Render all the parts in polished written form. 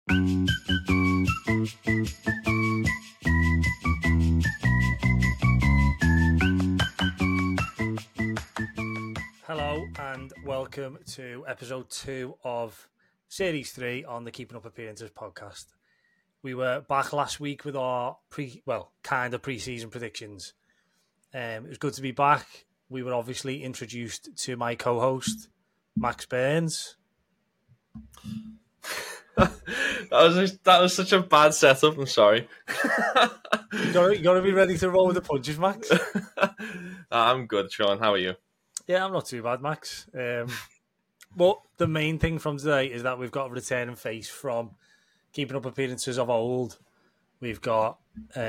Hello and welcome to episode 2 of Series 3 on the Keeping Up Appearances podcast. We were back last week with our pre-season predictions. It was good to be back. We were obviously introduced to my co-host, Max Burns. That was such a bad setup. I'm sorry. You gotta be ready to roll with the punches, Max. I'm good, Sean. How are you? Yeah, I'm not too bad, Max. But the main thing from today is that we've got a returning face from Keeping Up Appearances of old. We've got,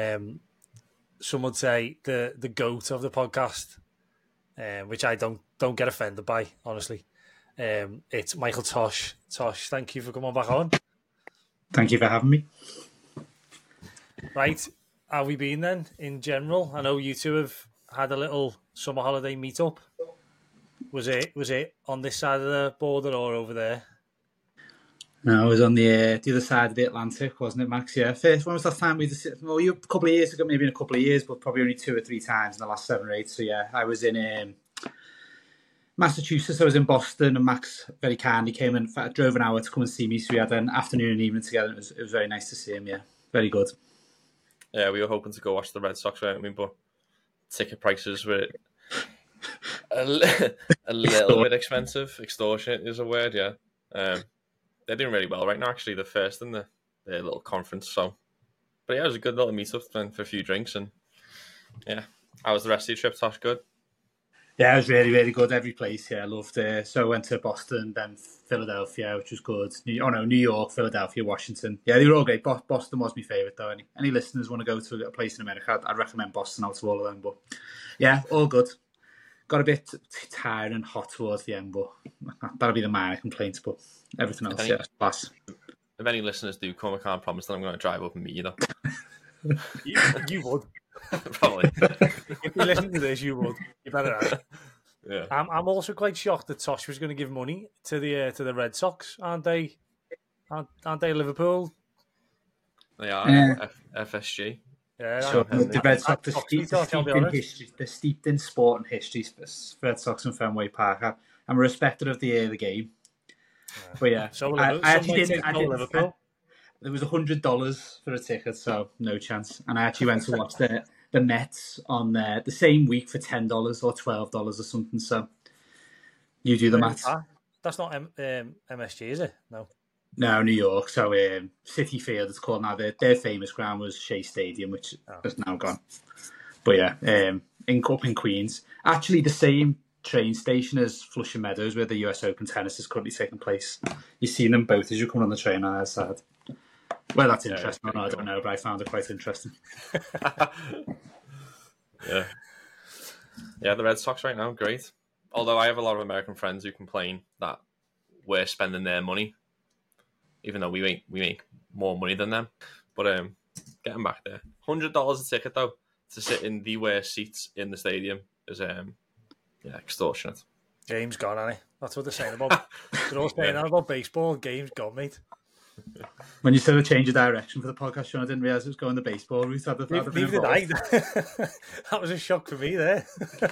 some would say, the GOAT of the podcast, which I don't get offended by, honestly. It's Michael Tosh. Tosh, thank you for coming back on. Thank you for having me. Right, how we been then, in general? I know you two have had a little summer holiday meet-up. Was it on this side of the border or over there? No, it was on the other side of the Atlantic, wasn't it, Max? Yeah. First, when was the last time a couple of years ago, maybe in a couple of years, but probably only 2 or 3 times in the last 7 or 8. So yeah, I was in Massachusetts. I was in Boston, and Max very kindly came and drove an hour to come and see me. So we had an afternoon and evening together. It was very nice to see him. Yeah, very good. Yeah, we were hoping to go watch the Red Sox, weren't we? But ticket prices were a little bit expensive. Extortion is a word, yeah. They're doing really well right now, actually. They're first in their little conference. So, but yeah, it was a good little meet-up for a few drinks. And yeah, how was the rest of your trip, Tosh? Good? Yeah, it was really, really good. Every place, yeah, I loved it. So I went to Boston, then Philadelphia, which was good. New York, Philadelphia, Washington. Yeah, they were all great. Boston was my favourite, though. Any listeners want to go to a place in America, I'd recommend Boston out of all of them. But yeah, all good. Got a bit tired and hot towards the end, but that'll be the minor complaint. But everything else, yeah, class. If any listeners do come, I can't promise that I'm going to drive up and meet you, though. You would. Probably. If you listen to this, you would. You better have. Yeah. I'm also quite shocked that Tosh was going to give money to the Red Sox, aren't they? Aren't they Liverpool? They are FSG. Yeah, so the Red Sox they're steeped in sport and history. Red Sox and Fenway Park. I'm a respecter of the game. Yeah. But yeah, so I actually didn't. Liverpool. There was $100 for a ticket, so no chance. And I actually went to watch the Mets on the same week for $10 or $12 or something. So you do the maths. That's not MSG, is it? No, New York. So Citi Field, it's called now. Their famous ground was Shea Stadium, which is now gone. But yeah, in Queens. Actually, the same train station as Flushing Meadows, where the US Open tennis is currently taking place. You've seen them both as you come on the train on our side. Well, that's interesting. I don't know, but I found it quite interesting. Yeah. Yeah, the Red Sox right now, great. Although I have a lot of American friends who complain that we're spending their money, even though we make more money than them. But getting back there, $100 a ticket though to sit in the worst seats in the stadium is extortionate. Game's gone, Annie. That's what they're saying about. They're all saying that about baseball. Game's gone, mate. When you said a change of direction for the podcast, Sean, I didn't realise it was going the baseball route. Neither did I. That was a shock for me there.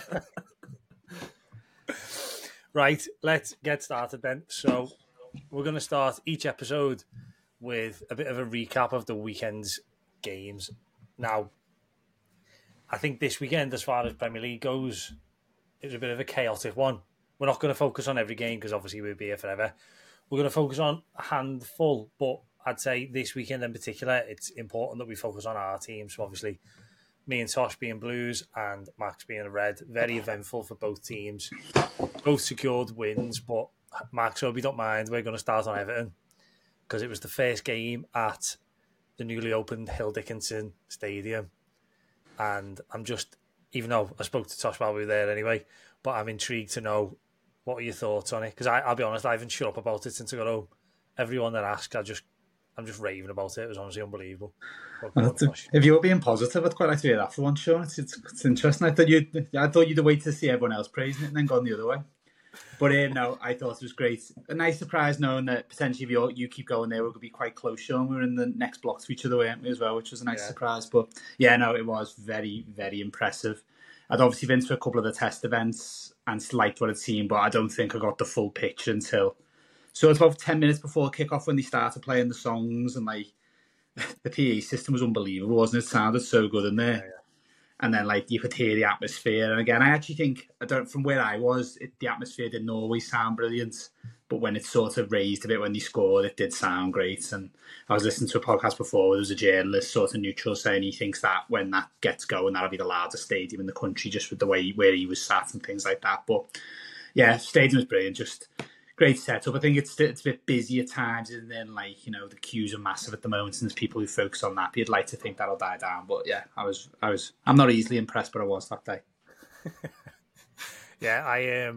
Right, let's get started then. So we're going to start each episode with a bit of a recap of the weekend's games. Now, I think this weekend, as far as Premier League goes, it was a bit of a chaotic one. We're not going to focus on every game because obviously we'll be here forever. We're going to focus on a handful, but I'd say this weekend in particular, it's important that we focus on our team. So obviously, me and Tosh being Blues and Max being a Red, very eventful for both teams. Both secured wins, but Max, hope you don't mind, we're going to start on Everton because it was the first game at the newly opened Hill Dickinson Stadium. And I'm just, even though I spoke to Tosh while we were there anyway, but I'm intrigued to know what are your thoughts on it? Because I'll be honest, I haven't shut up about it since I got home. Everyone that asked, I'm just raving about it. It was honestly unbelievable. If you were being positive, I'd quite like to hear that for once, Sean. It's interesting. I thought you'd wait to see everyone else praising it and then gone the other way. But no, I thought it was great. A nice surprise knowing that potentially if you keep going there, we're going to be quite close, Sean. We're in the next block to each other, weren't we, as well, which was a nice surprise. But yeah, no, it was very, very impressive. I'd obviously been to a couple of the test events and liked what I'd seen, but I don't think I got the full picture until... So it's about 10 minutes before kickoff when they started playing the songs, and like the PA system was unbelievable, wasn't it? It sounded so good in there. Yeah. And then like you could hear the atmosphere. And again, I actually think, from where I was, the atmosphere didn't always sound brilliant, but when it sort of raised a bit when they scored, it did sound great. And I was listening to a podcast before where there was a journalist sort of neutral saying he thinks that when that gets going, that'll be the largest stadium in the country, just with the way where he was sat and things like that. But yeah, stadium was brilliant, just great setup. I think it's a bit busy at times, and then like, you know, the queues are massive at the moment, and there's people who focus on that. But you'd like to think that'll die down. But yeah, I'm not easily impressed, but I was that day. Yeah,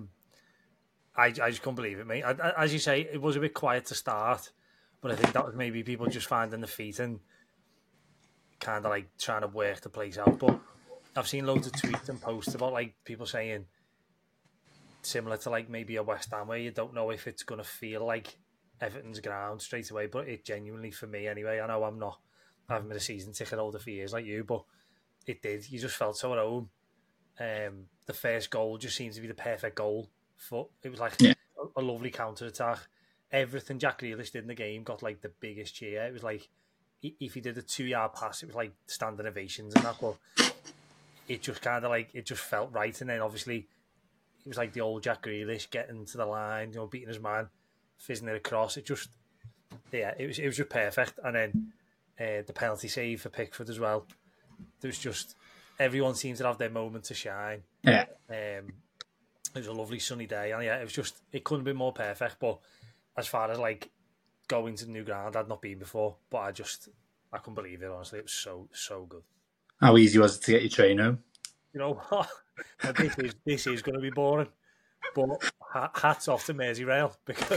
I just couldn't believe it, mate. As you say, it was a bit quiet to start, but I think that was maybe people just finding the feet and kind of like trying to work the place out. But I've seen loads of tweets and posts about like people saying, similar to like maybe a West Ham where you don't know if it's going to feel like Everton's ground straight away, but it genuinely, for me anyway, I know I haven't been a season ticket holder for years like you, but it did. You just felt so at home. The first goal just seemed to be the perfect goal. It was like a lovely counter-attack. Everything Jack Grealish did in the game got like the biggest cheer. It was like, if he did a 2-yard pass, it was like standing ovations and that, but it just kind of like, it just felt right. And then obviously, it was like the old Jack Grealish getting to the line, you know, beating his man, fizzing it across. It just, it was just perfect. And then the penalty save for Pickford as well. There's just, everyone seems to have their moment to shine. Yeah. It was a lovely sunny day, and yeah, it was just, it couldn't be more perfect. But as far as like going to the new ground, I'd not been before, but I couldn't believe it, honestly. It was so good. How easy was it to get your train home? You know what? This is going to be boring, but hats off to Merseyrail, because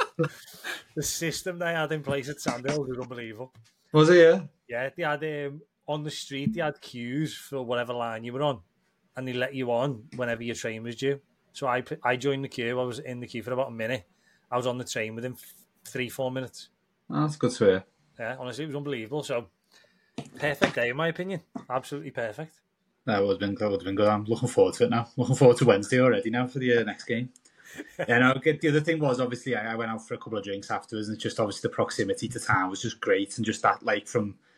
the system they had in place at Sandhill was unbelievable. Was it? Yeah. Yeah, they had on the street, they had queues for whatever line you were on, and they let you on whenever your train was due. So I joined the queue. I was in the queue for about a minute. I was on the train within 3-4 minutes. Oh, that's good to hear. Yeah, honestly, it was unbelievable. So perfect day, in my opinion. Absolutely perfect. That would have been good. I'm looking forward to it now. Looking forward to Wednesday already now for the next game. Yeah, no, the other thing was, obviously, I went out for a couple of drinks afterwards, and it's just obviously the proximity to town was just great, and just that, like,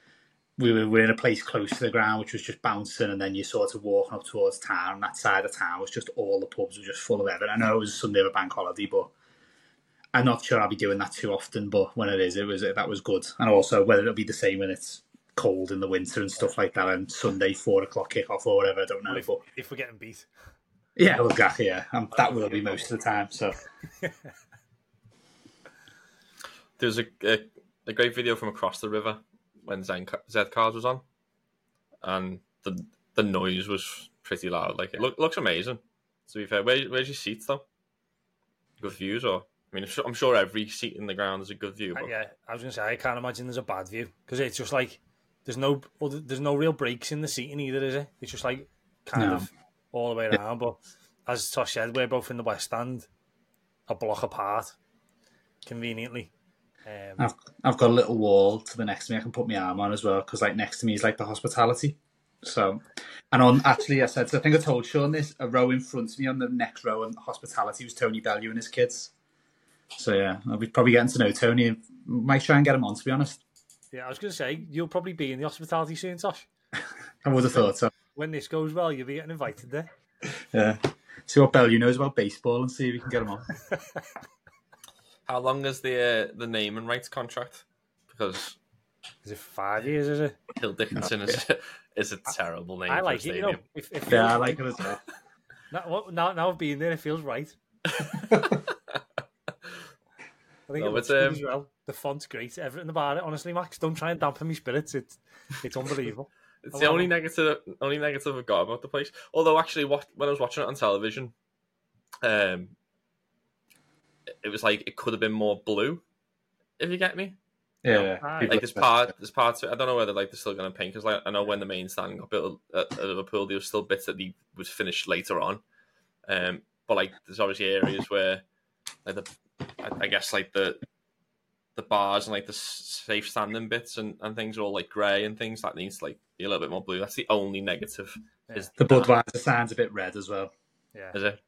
we were in a place close to the ground, which was just bouncing, and then you sort of walking up towards town, and that side of town was just, all the pubs were just full of Everton. I know it was a Sunday of a bank holiday, but I'm not sure I'll be doing that too often, but when it is, that was good. And also, whether it'll be the same when it's cold in the winter and stuff like that, and Sunday 4 o'clock kickoff or whatever, I don't know. Well, if we're getting beat. Yeah, well, exactly, yeah. That will be most of the time, so. There's a great video from across the river when Z-Cars was on, and the noise was pretty loud. Like, it looks amazing, to be fair. Where's your seats, though? Good views, or? I mean, I'm sure every seat in the ground is a good view. But... Yeah, I was going to say, I can't imagine there's a bad view, because it's just like, there's no real breaks in the seating either, is it? It's just like, kind of all the way around. But as Tosh said, we're both in the West Stand, a block apart, conveniently. I've got a little wall to the next to me I can put my arm on as well, because like next to me is like the hospitality. So, and I think I told Sean this, a row in front of me on the next row in hospitality was Tony Bellew and his kids. So yeah, I'll be probably getting to know Tony and might try and get him on, to be honest. Yeah, I was going to say, you'll probably be in the hospitality soon, Tosh. I would have thought so. When this goes well, you'll be getting invited there. Yeah. See what Bellew knows about baseball and see if we can get him on. How long is the name and rights contract? Because is it 5 years? Is it? Hill Dickinson is a terrible name. I like for a it. You know, yeah, I like it as well. Now I've been there, it feels right. I think it's as well. The font's great. Everything about it, honestly, Max. Don't try and dampen my spirits. It's unbelievable. It's the only negative I've got about the place. Although, actually, when I was watching it on television, it was like it could have been more blue. If you get me, yeah. Like there's parts. I don't know whether like they're still going to paint, because like I know when the main stand got built at Liverpool, there was still bits that was finished later on. but like there's obviously areas where like I guess like the bars and like the safe standing bits and things are all like grey and things that needs to like be a little bit more blue. That's the only negative. Yeah. Is The Budweiser sign's a bit red as well. Yeah. Is it?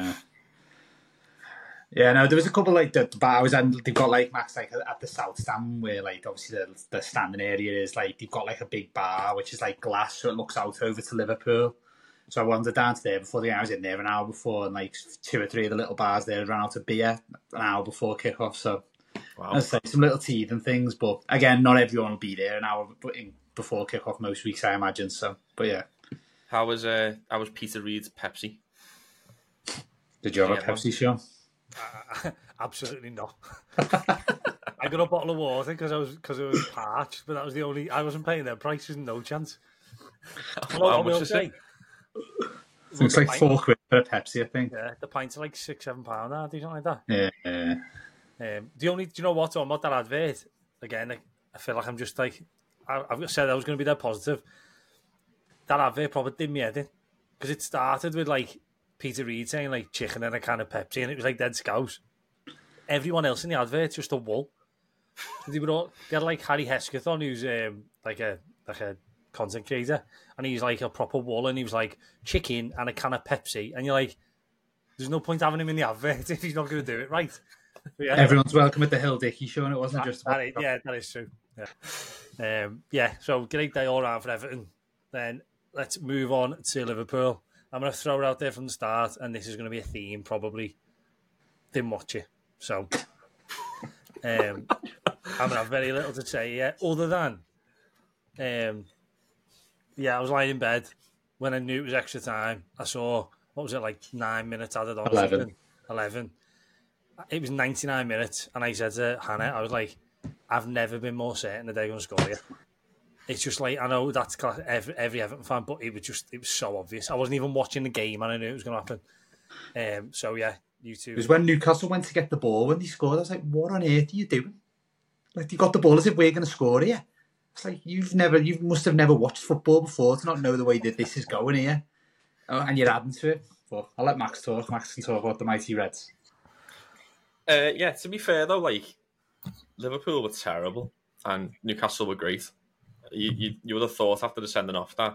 Yeah, no, there was a couple like the bars, and they've got like Max like at the south stand where like obviously the standing area is like they've got like a big bar which is like glass, so it looks out over to Liverpool. So I wandered down to there before the game. I was in there an hour before, and like 2 or 3 of the little bars there ran out of beer an hour before kickoff. So I'd say some little teething things, but again, not everyone will be there an hour before kickoff most weeks, I imagine. So, but yeah. How was Peter Reid's Pepsi? Did you have a Pepsi, Sean? Absolutely not. I got a bottle of water because it was parched, but that was the only. I wasn't paying their prices, no chance. How much is it? It's like £4 for a Pepsi, I think. Yeah, the pints are like £6-7 now, something like that. Yeah. Do you know what? On that advert again, I feel like I'm just like I've said I was going to be that positive. That advert probably did me head in because it started with like Peter Reid saying like chicken and a can of Pepsi, and it was like dead scouse. Everyone else in the advert just a wool. They had like Harry Hesketh on, who's like a content creator, and he's like a proper wool, and he was like chicken and a can of Pepsi, and you're like, there's no point having him in the advert if he's not going to do it right. Yeah. Everyone's welcome at the Hill Dickey show, and it wasn't just about... that is true. Yeah. So great day all round for Everton. Then let's move on to Liverpool. I'm going to throw it out there from the start, and this is going to be a theme probably. Didn't watch it, so I'm going to have very little to say yet, other than I was lying in bed when I knew it was extra time. I saw, what was it, like 9 minutes added on? 11. It was 99 minutes, and I said to Hannah, I was like, I've never been more certain that they're going to score here. It's just like, I know that's every Everton fan, but it was so obvious. I wasn't even watching the game, and I knew it was going to happen. So yeah, you two. It was when Newcastle went to get the ball when they scored. I was like, what on earth are you doing? Like, you got the ball as if we're going to score here. It's like, you must have never watched football before to not know the way that this is going here. And you're adding to it. But I'll let Max talk. Max can talk about the mighty Reds. To be fair though, like Liverpool were terrible and Newcastle were great. You would have thought after the sending off that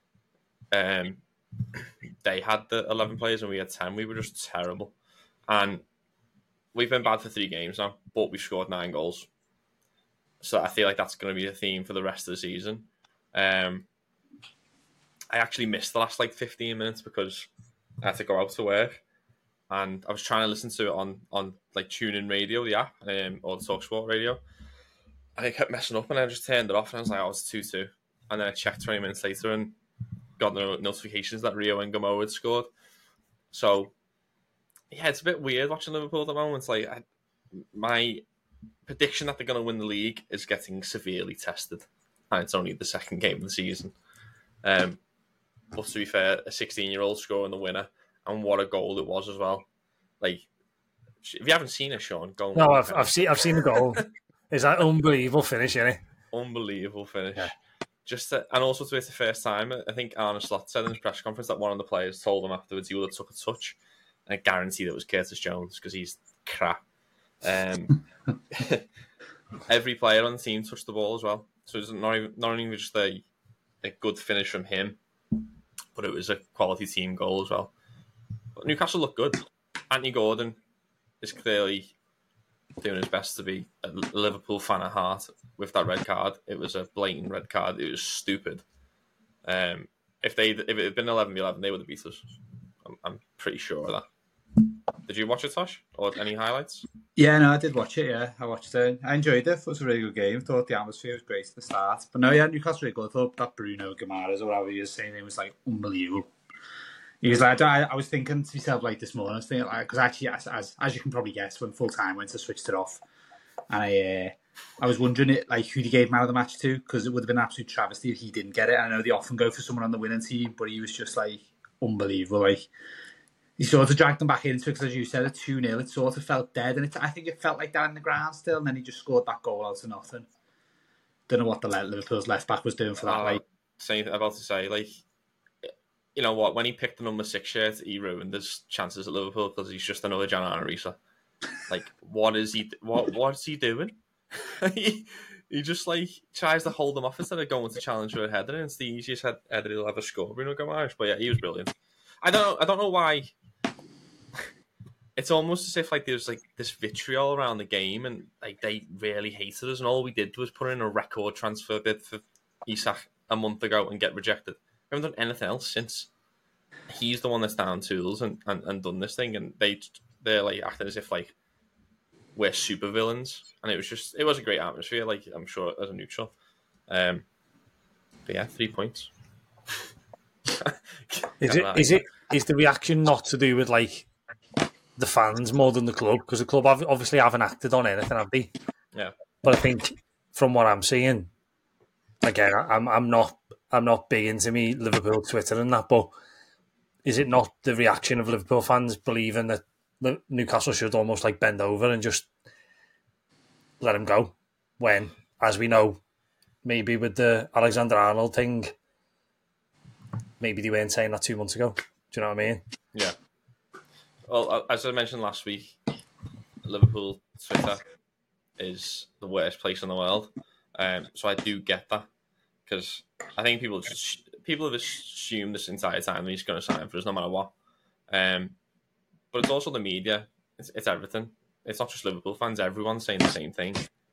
they had the 11 players and we had 10. We were just terrible, and we've been bad for 3 games now, but we've scored 9 goals. So I feel like that's going to be a theme for the rest of the season. I actually missed the last like 15 minutes because I had to go out to work. And I was trying to listen to it on like TuneIn Radio, the app, or the TalkSport radio. And it kept messing up, and I just turned it off, and I was like, it's 2-2. And then I checked 20 minutes later and got no notifications that Rio and Gamo had scored. So, yeah, it's a bit weird watching Liverpool at the moment. It's like, my prediction that they're going to win the league is getting severely tested. And it's only the second game of the season. But to be fair, a 16-year-old scoring the winner. And what a goal it was as well! Like, if you haven't seen it, Sean, go. No, I've seen the goal. It's that unbelievable finish, isn't it? Unbelievable finish. Yeah. And also to be the first time, I think Arne Slot said in his press conference that one of the players told him afterwards he would have took a touch, and I guarantee it was Curtis Jones because he's crap. Every player on the team touched the ball as well, so it's not only just a good finish from him, but it was a quality team goal as well. Newcastle look good. Anthony Gordon is clearly doing his best to be a Liverpool fan at heart with that red card. It was a blatant red card. It was stupid. If it had been 11-11, they would have beat us. I'm pretty sure of that. Did you watch it, Tosh? Or any highlights? Yeah, no, I did watch it, yeah. I watched it. I enjoyed it. It was a really good game. I thought the atmosphere was great at the start. But no, yeah, Newcastle really good. I thought that Bruno Guimaraes, or whatever he was saying, it was like unbelievable. He was like, I was thinking to myself like this morning, I was thinking like, because actually, as you can probably guess, when full time went, I switched it off, and I was wondering like who he gave man of the match to, because it would have been an absolute travesty if he didn't get it. And I know they often go for someone on the winning team, but he was just like unbelievable. Like, he sort of dragged them back into it because, as you said, at 2-0, it sort of felt dead, and I think it felt like that in the ground still. And then he just scored that goal out of nothing. Don't know what the Liverpool's left back was doing for that. Same about to say, like, you know what? When he picked the number 6 shirt, he ruined his chances at Liverpool because he's just another Jan Arisa. Like, what is he? What's he doing? he just like tries to hold them off instead of going to challenge for a header. And it's the easiest header he'll ever score. Bruno Guimaraes, but yeah, he was brilliant. I don't know why. It's almost as if like there's like this vitriol around the game, and like they really hated us, and all we did was put in a record transfer bid for Isak a month ago and get rejected. We haven't done anything else since. He's the one that's down tools and done this thing, and they're like acting as if like we're super villains, and it was a great atmosphere. Like, I'm sure as a neutral, but yeah, 3 points. Is the reaction not to do with like the fans more than the club? Because the club obviously haven't acted on anything, have they? Yeah. But I think from what I'm seeing, again, I'm not big into me Liverpool Twitter and that, but is it not the reaction of Liverpool fans believing that Newcastle should almost like bend over and just let him go? When, as we know, maybe with the Alexander-Arnold thing, maybe they weren't saying that 2 months ago. Do you know what I mean? Yeah. Well, as I mentioned last week, Liverpool Twitter is the worst place in the world. So I do get that, because I think people have assumed this entire time that he's going to sign for us no matter what. But it's also the media. It's everything. It's not just Liverpool fans. Everyone's saying the same thing.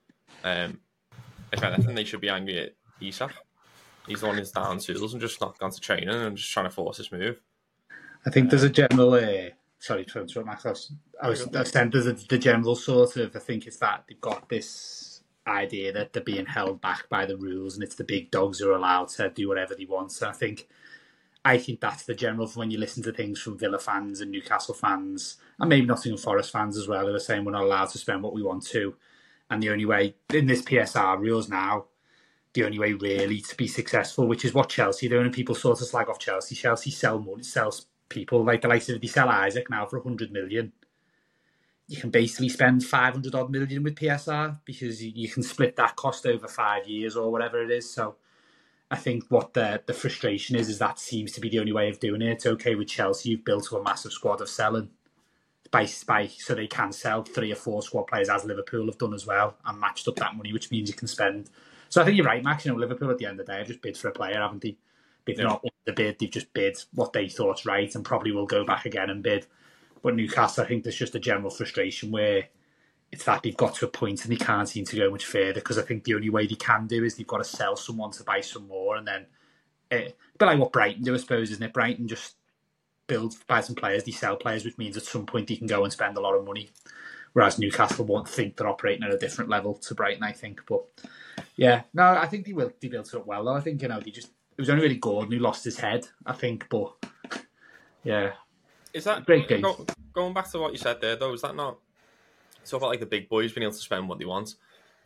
If anything, they should be angry at Isak. He's the one who's down tools and just not gone to training and just trying to force this move. I think there's a general... sorry to interrupt, Max. I was saying there's the general sort of... I think it's that they've got this idea that they're being held back by the rules, and it's the big dogs who are allowed to do whatever they want. So I think that's the general when you listen to things from Villa fans and Newcastle fans, and maybe Nottingham Forest fans as well, who are saying we're not allowed to spend what we want to. And the only way, in this PSR rules now, the only way really to be successful, which is what Chelsea do, and people sort of slag off Chelsea. Chelsea sells people, like the likes of, they sell Isaac now for 100 million. You can basically spend 500 odd million with PSR because you can split that cost over 5 years or whatever it is. So I think what the frustration is that seems to be the only way of doing it. It's okay with Chelsea, you've built up a massive squad of selling by so they can sell 3 or 4 squad players, as Liverpool have done as well, and matched up that money, which means you can spend. So I think you're right, Max. Liverpool at the end of the day have just bid for a player, haven't they? They've not won the bid, they've just bid what they thought's right, and probably will go back again and bid. But Newcastle, I think there's just a general frustration where it's that they've got to a point and they can't seem to go much further, because I think the only way they can do is they've got to sell someone to buy some more, and then a bit like what Brighton do, I suppose, isn't it? Brighton just buy some players, they sell players, which means at some point they can go and spend a lot of money. Whereas Newcastle won't think they're operating at a different level to Brighton, I think. But yeah, no, I think they built it up well, though. I think, it was only really Gordon who lost his head, I think. But yeah, is that great game? Going back to what you said there, though, is that not so about like the big boys being able to spend what they want?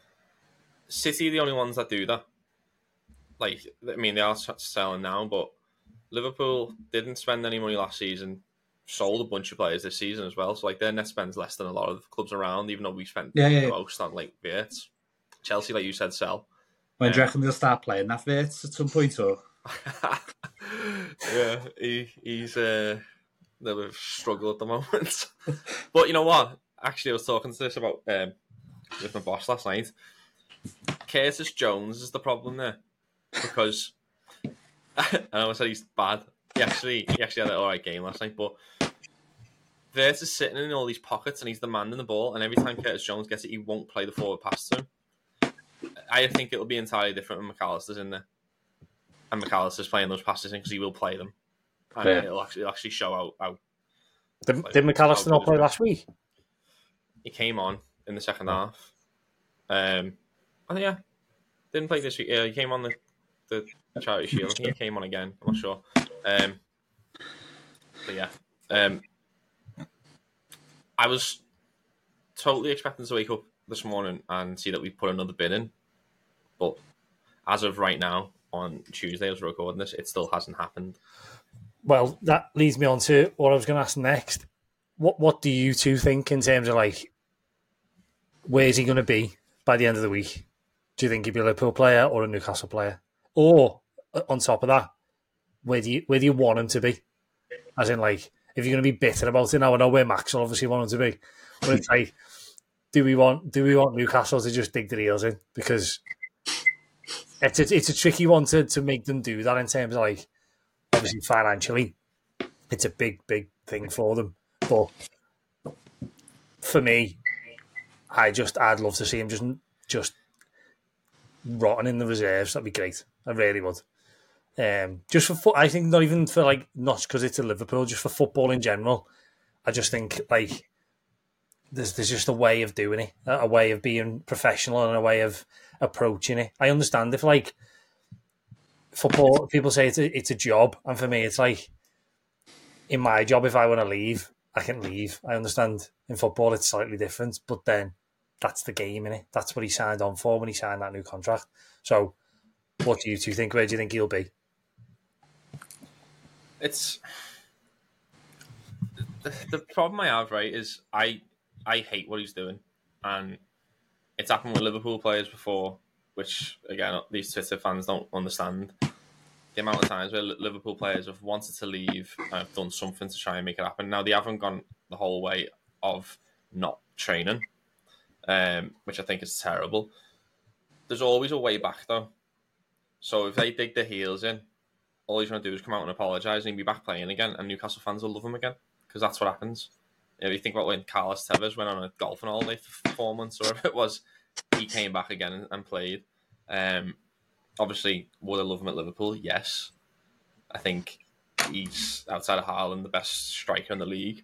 City are the only ones that do that. Like, I mean, they are selling now, but Liverpool didn't spend any money last season, sold a bunch of players this season as well. So, like, their net spend's less than a lot of clubs around, even though we spent the most on, like, Wirtz. Chelsea, like you said, sell. When do you reckon they'll start playing that Wirtz at some point, or? Yeah, he's a bit of a struggle at the moment. But you know what? Actually, I was talking to this about with my boss last night. Curtis Jones is the problem there, because I know I said he's bad. He actually had an alright game last night, but Wirtz is sitting in all these pockets and he's demanding the ball, and every time Curtis Jones gets it, he won't play the forward pass to him. I think it'll be entirely different when McAllister's in there, and McAllister's playing those passes in, because he will play them, and it'll actually show out. Did McAllister not play last week? He came on in the second half. Didn't play this week. Yeah, he came on the Charity Shield. I think he came on again. I'm not sure. But yeah, I was totally expecting to wake up this morning and see that we put another bid in, but as of right now, on Tuesday as we're recording this, it still hasn't happened. Well, that leads me on to what I was going to ask next. What do you two think in terms of, like, where's he going to be by the end of the week? Do you think he'll be a Liverpool player or a Newcastle player? Or, on top of that, where do you want him to be? As in, like, if you're going to be bitter about it, now I know where Max will obviously want him to be, but it's like, do we want Newcastle to just dig their heels in? Because it's a tricky one to make them do that in terms of, like, obviously financially, it's a big thing for them. But for me, I'd love to see him just rotting in the reserves. That'd be great. I really would. Just for I think not even for, like, not because it's a Liverpool, just for football in general. I just think, like, there's just a way of doing it, a way of being professional and a way of approaching it. I understand if, like, football, people say it's a job, and for me, it's like, in my job, if I want to leave, I can leave. I understand in football it's slightly different, but then that's the game, innit? That's what he signed on for when he signed that new contract. So, what do you two think? Where do you think he'll be? It's the problem I have, right, is I hate what he's doing, and it's happened with Liverpool players before, which, again, these Twitter fans don't understand. The amount of times where Liverpool players have wanted to leave and have done something to try and make it happen. Now, they haven't gone the whole way of not training, which I think is terrible. There's always a way back, though. So if they dig their heels in, all he's going to do is come out and apologise and he'll be back playing again, and Newcastle fans will love him again, because that's what happens. You know, you think about when Carlos Tevez went on a golfing holiday for 4 months or whatever it was, he came back again and played. Obviously, would I love him at Liverpool? Yes. I think he's, outside of Haaland, the best striker in the league.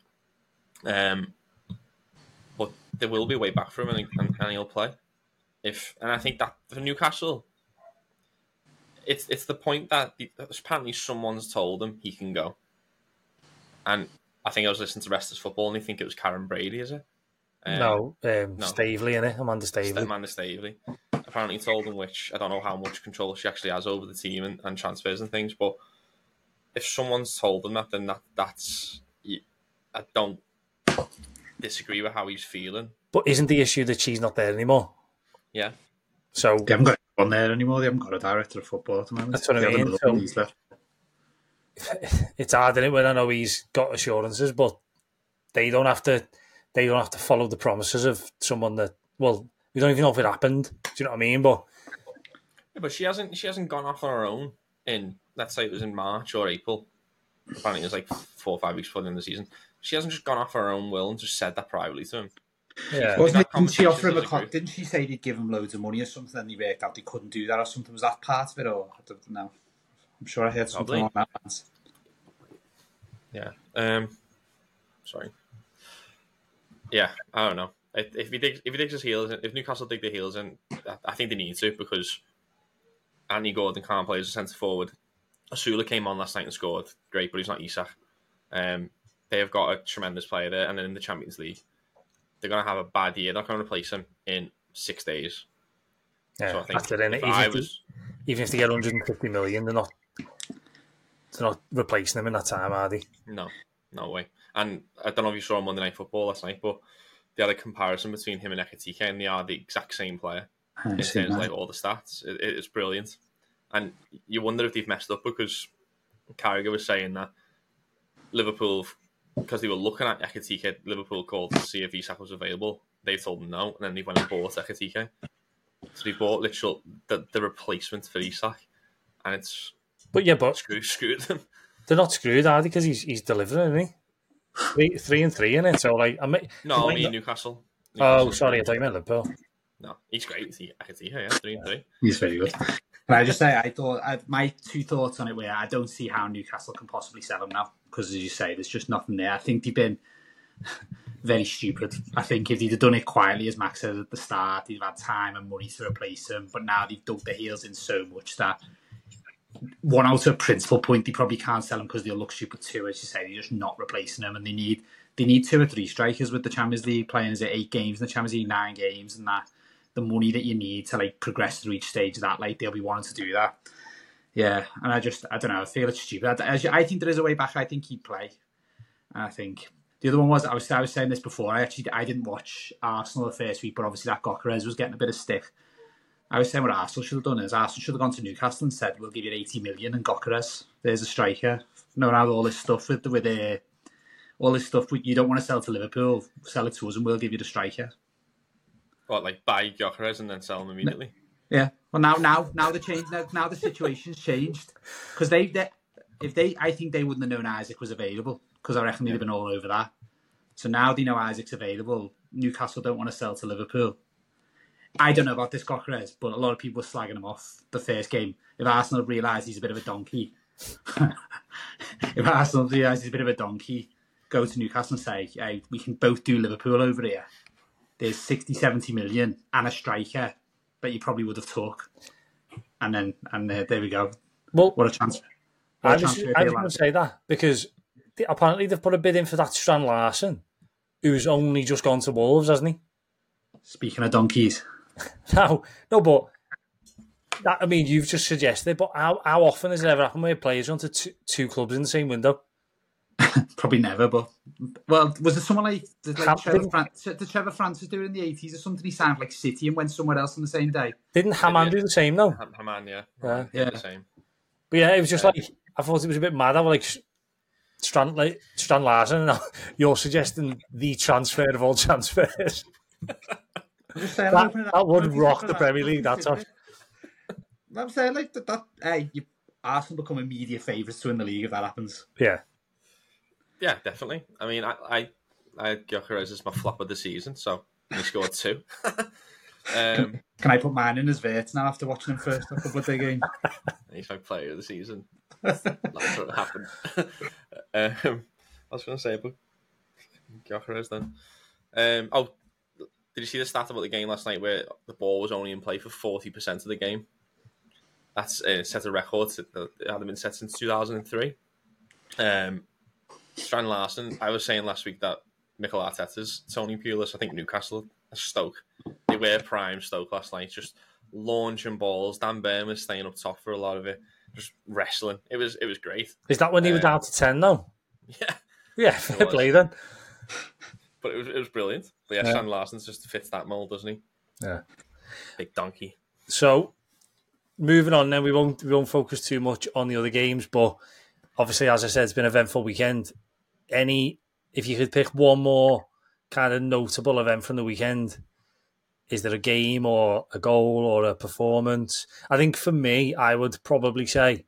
But there will be a way back for him, and he'll play. And I think that for Newcastle, it's the point that apparently someone's told him he can go. And I think I was listening to Restless Football, and I think it was Karen Brady, is it? No, Staveley, innit? Amanda Staveley. Amanda Staveley. Apparently told him, which I don't know how much control she actually has over the team and transfers and things, but if someone's told him that, then that's... I don't disagree with how he's feeling. But isn't the issue that she's not there anymore? Yeah. So they haven't got anyone there anymore. They haven't got a director of football at the moment. That's what I mean. So, it's hard, isn't it, when I know he's got assurances, but they don't have to follow the promises of someone that, well, we don't even know if it happened. Do you know what I mean? But she hasn't gone off on her own in, let's say it was in March or April. Apparently it was like 4 or 5 weeks before the end of the season. She hasn't just gone off her own will and just said that privately to him. Yeah. Didn't she offer him didn't she say they'd give him loads of money or something, and they worked out they couldn't do that or something? Was that part of it, or I don't know? I'm sure I heard something on that. Yeah. Sorry. Yeah, I don't know. If he digs his heels in, if Newcastle dig their heels in, I think they need to, because Anthony Gordon can't play as a centre forward. Asula came on last night and scored. Great, but he's not Isak. They have got a tremendous player there, and then in the Champions League, they're going to have a bad year. They're not going to replace him in 6 days. Yeah, so I think after then, even if they get 150 million, they're not replacing him in that time, are they? No way. And I don't know if you saw on Monday Night Football last night, but they had a comparison between him and Ekitike, and they are the exact same player in terms of, like, all the stats. It's brilliant. And you wonder if they've messed up, because Carragher was saying that Liverpool, because they were looking at Ekitike, Liverpool called to see if Isak was available. They told them no, and then they went and bought Ekitike. So they bought literally the replacement for Isak, and it's screwed them. They're not screwed, are they? Because he's delivering, isn't he? 3-3 in it. So, like, I mean Newcastle. Oh, sorry, I thought you meant Liverpool. No, he's great. Ekitike, yeah, 3-3. He's very good. Can I just say, my 2 thoughts on it were, I don't see how Newcastle can possibly sell him now, because, as you say, there's just nothing there. I think they've been very stupid. I think if they'd have done it quietly, as Max said at the start, they'd have had time and money to replace him. But now they've dug their heels in so much that, one, out of principle point, they probably can't sell him because they'll look stupid too. As you say, they're just not replacing him, and they need 2 or 3 strikers with the Champions League, playing as 8 games in the Champions League, 9 games, and that the money that you need to, like, progress through each stage of that, like, they'll be wanting to do that. Yeah, and I don't know, I feel it's stupid. I think there is a way back. I think he'd play. And I think the other one was, I was saying this before, I didn't watch Arsenal the first week, but obviously that Gyökeres was getting a bit of stick. I was saying what Arsenal should have done is Arsenal should have gone to Newcastle and said, we'll give you 80 million and Gyökeres. There's a striker. No, now all this stuff with all this stuff you don't want to sell to Liverpool, sell it to us and we'll give you the striker. What, like buy Gyökeres and then sell him immediately? Yeah. Well, now the change. Now the situation's changed because I think they wouldn't have known Isaac was available because I reckon they'd have been all over that. So now they know Isaac's available. Newcastle don't want to sell to Liverpool. I don't know about this Gyökeres, but a lot of people were slagging him off the first game. If Arsenal realise he's a bit of a donkey, go to Newcastle and say, hey, we can both do Liverpool over here. There's 60, 70 million and a striker that you probably would have took. And there we go. Well, what a chance. I was going to say that because apparently they've put a bid in for that Strand Larsen, who's only just gone to Wolves, hasn't he? Speaking of donkeys. No, but that, I mean, you've just suggested, but how often has it ever happened where players run to two clubs in the same window? Probably never, but well, was there someone like Trevor Francis do it in the 80s or something? He signed like City and went somewhere else on the same day. Didn't Hamann do the same though? Hamann, yeah. The same. But yeah, it was just like I thought it was a bit mad. I was like Strand Larsen, and you're suggesting the transfer of all transfers. that would rock the Premier League. That's all. I'm saying like that. Hey, Arsenal become immediate favourites to win the league if that happens. Yeah. Yeah, definitely. I mean, I had Gyökeres as my flop of the season, so he scored 2. Can I put mine in as Vert now after watching him first a couple of big games? He's my player of the season. That's what happened. I was going to say about Gyökeres then. Did you see the stat about the game last night where the ball was only in play for 40% of the game? That's set a record that hadn't been set since 2003. Strand Larsen, I was saying last week that Mikel Arteta's Tony Pulis, I think Newcastle, Stoke, they were prime Stoke last night, just launching balls. Dan Burn was staying up top for a lot of it, just wrestling. It was great. Is that when he was down to 10 though? Yeah, fair play then. But it was brilliant. But yeah, Strand Larsen just fits that mould, doesn't he? Yeah, big donkey. So moving on, then we won't focus too much on the other games, but obviously, as I said, it's been an eventful weekend. If you could pick one more kind of notable event from the weekend, is there a game or a goal or a performance? I think for me, I would probably say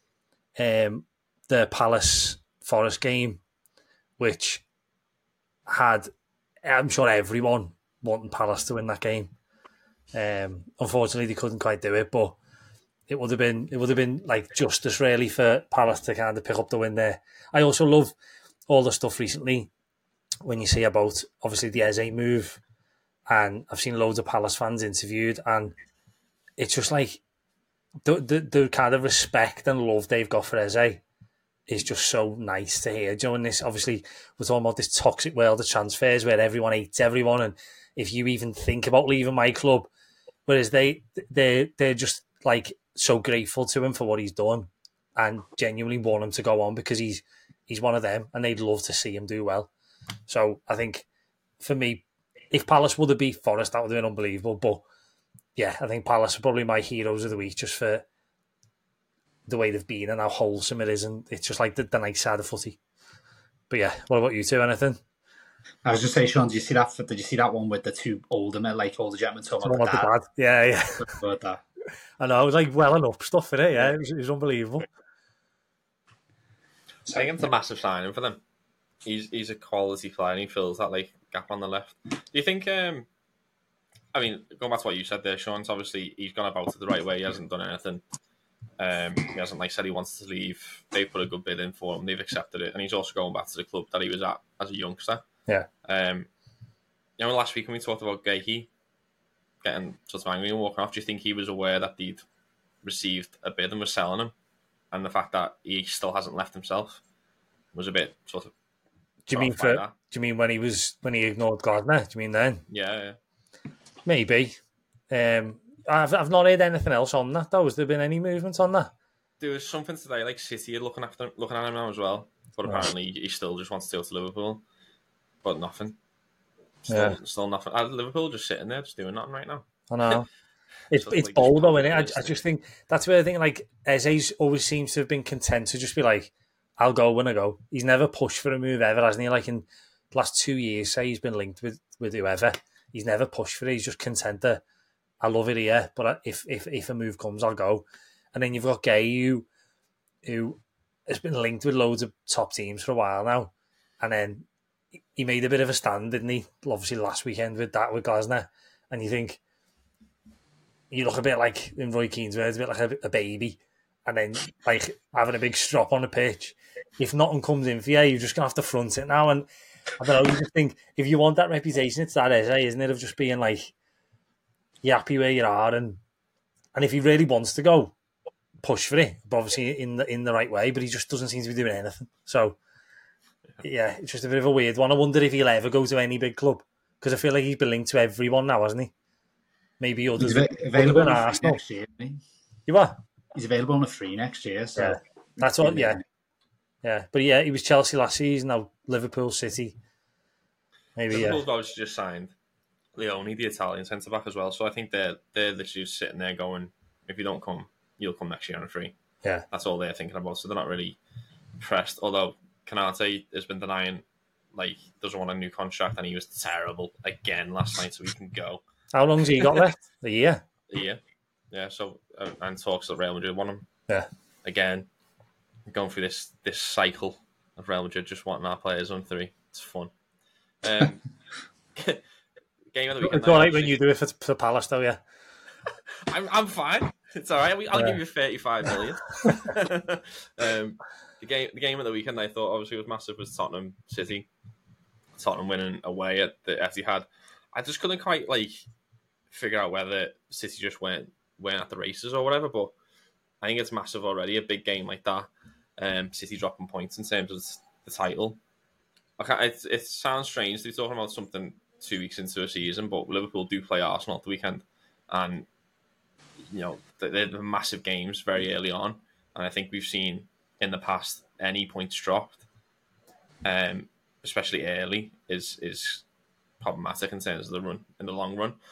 the Palace Forest game, which had, I'm sure everyone wanting Palace to win that game. Unfortunately, they couldn't quite do it, but it would have been like justice really for Palace to kind of pick up the win there. I also love all the stuff recently when you see about obviously the Eze move, and I've seen loads of Palace fans interviewed, and it's just like the kind of respect and love they've got for Eze is just so nice to hear. Do you know, in this, obviously we're talking about this toxic world of transfers where everyone hates everyone, and if you even think about leaving my club, whereas they're just like so grateful to him for what he's done and genuinely want him to go on because he's one of them and they'd love to see him do well. So I think for me, if Palace would have beat Forest, that would have been unbelievable. But yeah, I think Palace are probably my heroes of the week just for the way they've been and how wholesome it is, and it's just like the nice side of footy. But yeah, what about you two? Anything? I was just saying, Sean, did you see that one with the two older gentlemen talking about the dad? Yeah. About that. I know, it was like well enough stuff in it, yeah. It was unbelievable. I think it's a massive signing for them. He's a quality player and he fills that like gap on the left. Do you think, I mean, going back to what you said there, Sean, obviously he's gone about it the right way. He hasn't done anything. He hasn't said he wants to leave. They've put a good bid in for him. They've accepted it. And he's also going back to the club that he was at as a youngster. Yeah. Last week when we talked about Gahey getting sort of angry and walking off, do you think he was aware that they'd received a bid and was selling him? And the fact that he still hasn't left himself was a bit sort of... Do you mean when he ignored Gardner? Do you mean then? Yeah. Maybe. I've not heard anything else on that though. Has there been any movement on that? There was something today, like City are looking at him now as well. But apparently he still just wants to go to Liverpool. But nothing. Still nothing. Liverpool just sitting there, just doing nothing right now. I know. It's like, bold though, isn't it? I just think that's where I think like Eze's always seems to have been content to just be like, I'll go when I go. He's never pushed for a move ever, hasn't he? Like in the last 2 years, say he's been linked with whoever, he's never pushed for it. He's just content to, I love it here, but if a move comes, I'll go. And then you've got Gay who has been linked with loads of top teams for a while now, and then he made a bit of a stand, didn't he? Obviously last weekend with Glasner, and you think, you look a bit like, in Roy Keane's words, a bit like a baby, and then like having a big strop on the pitch. If nothing comes in for you, you're just going to have to front it now. And I don't know, you just think, if you want that reputation, it's that Eze, isn't it, of just being like, you're happy where you are, and if he really wants to go, push for it, but obviously in the right way, but he just doesn't seem to be doing anything. So, yeah, it's just a bit of a weird one. I wonder if he'll ever go to any big club, because I feel like he's been linked to everyone now, hasn't he? Maybe others. He's available on a free next year, isn't he? You are? He's available on a free next year, so... Yeah. That's what, yeah. Yeah, but yeah, he was Chelsea last season, now Liverpool, City. Maybe, Liverpool's obviously just signed Leone, the Italian centre-back as well, so I think they're literally just sitting there going, if you don't come, you'll come next year on a free. Yeah. That's all they're thinking about, so they're not really pressed, although Konate has been denying, like, doesn't want a new contract, and he was terrible again last night, so he can go. How long's he got left? A year? A year. Yeah, so, and talks that Real Madrid want him. Yeah. Again, going through this cycle of Real Madrid just wanting our players on three. It's fun. Game of the weekend. It's all right when you do it for Palace, though, yeah. I'm fine. It's all right. I'll give you 35 million. The game of the weekend I thought obviously was massive was Tottenham City. Tottenham winning away at the Etihad. I just couldn't quite figure out whether City just weren't at the races or whatever, but I think it's massive already, a big game like that. City dropping points in terms of the title. It sounds strange to be talking about something 2 weeks into a season, but Liverpool do play Arsenal at the weekend, and they're massive games very early on, and I think we've seen in the past any points dropped, especially early, is problematic in terms of the run in the long run.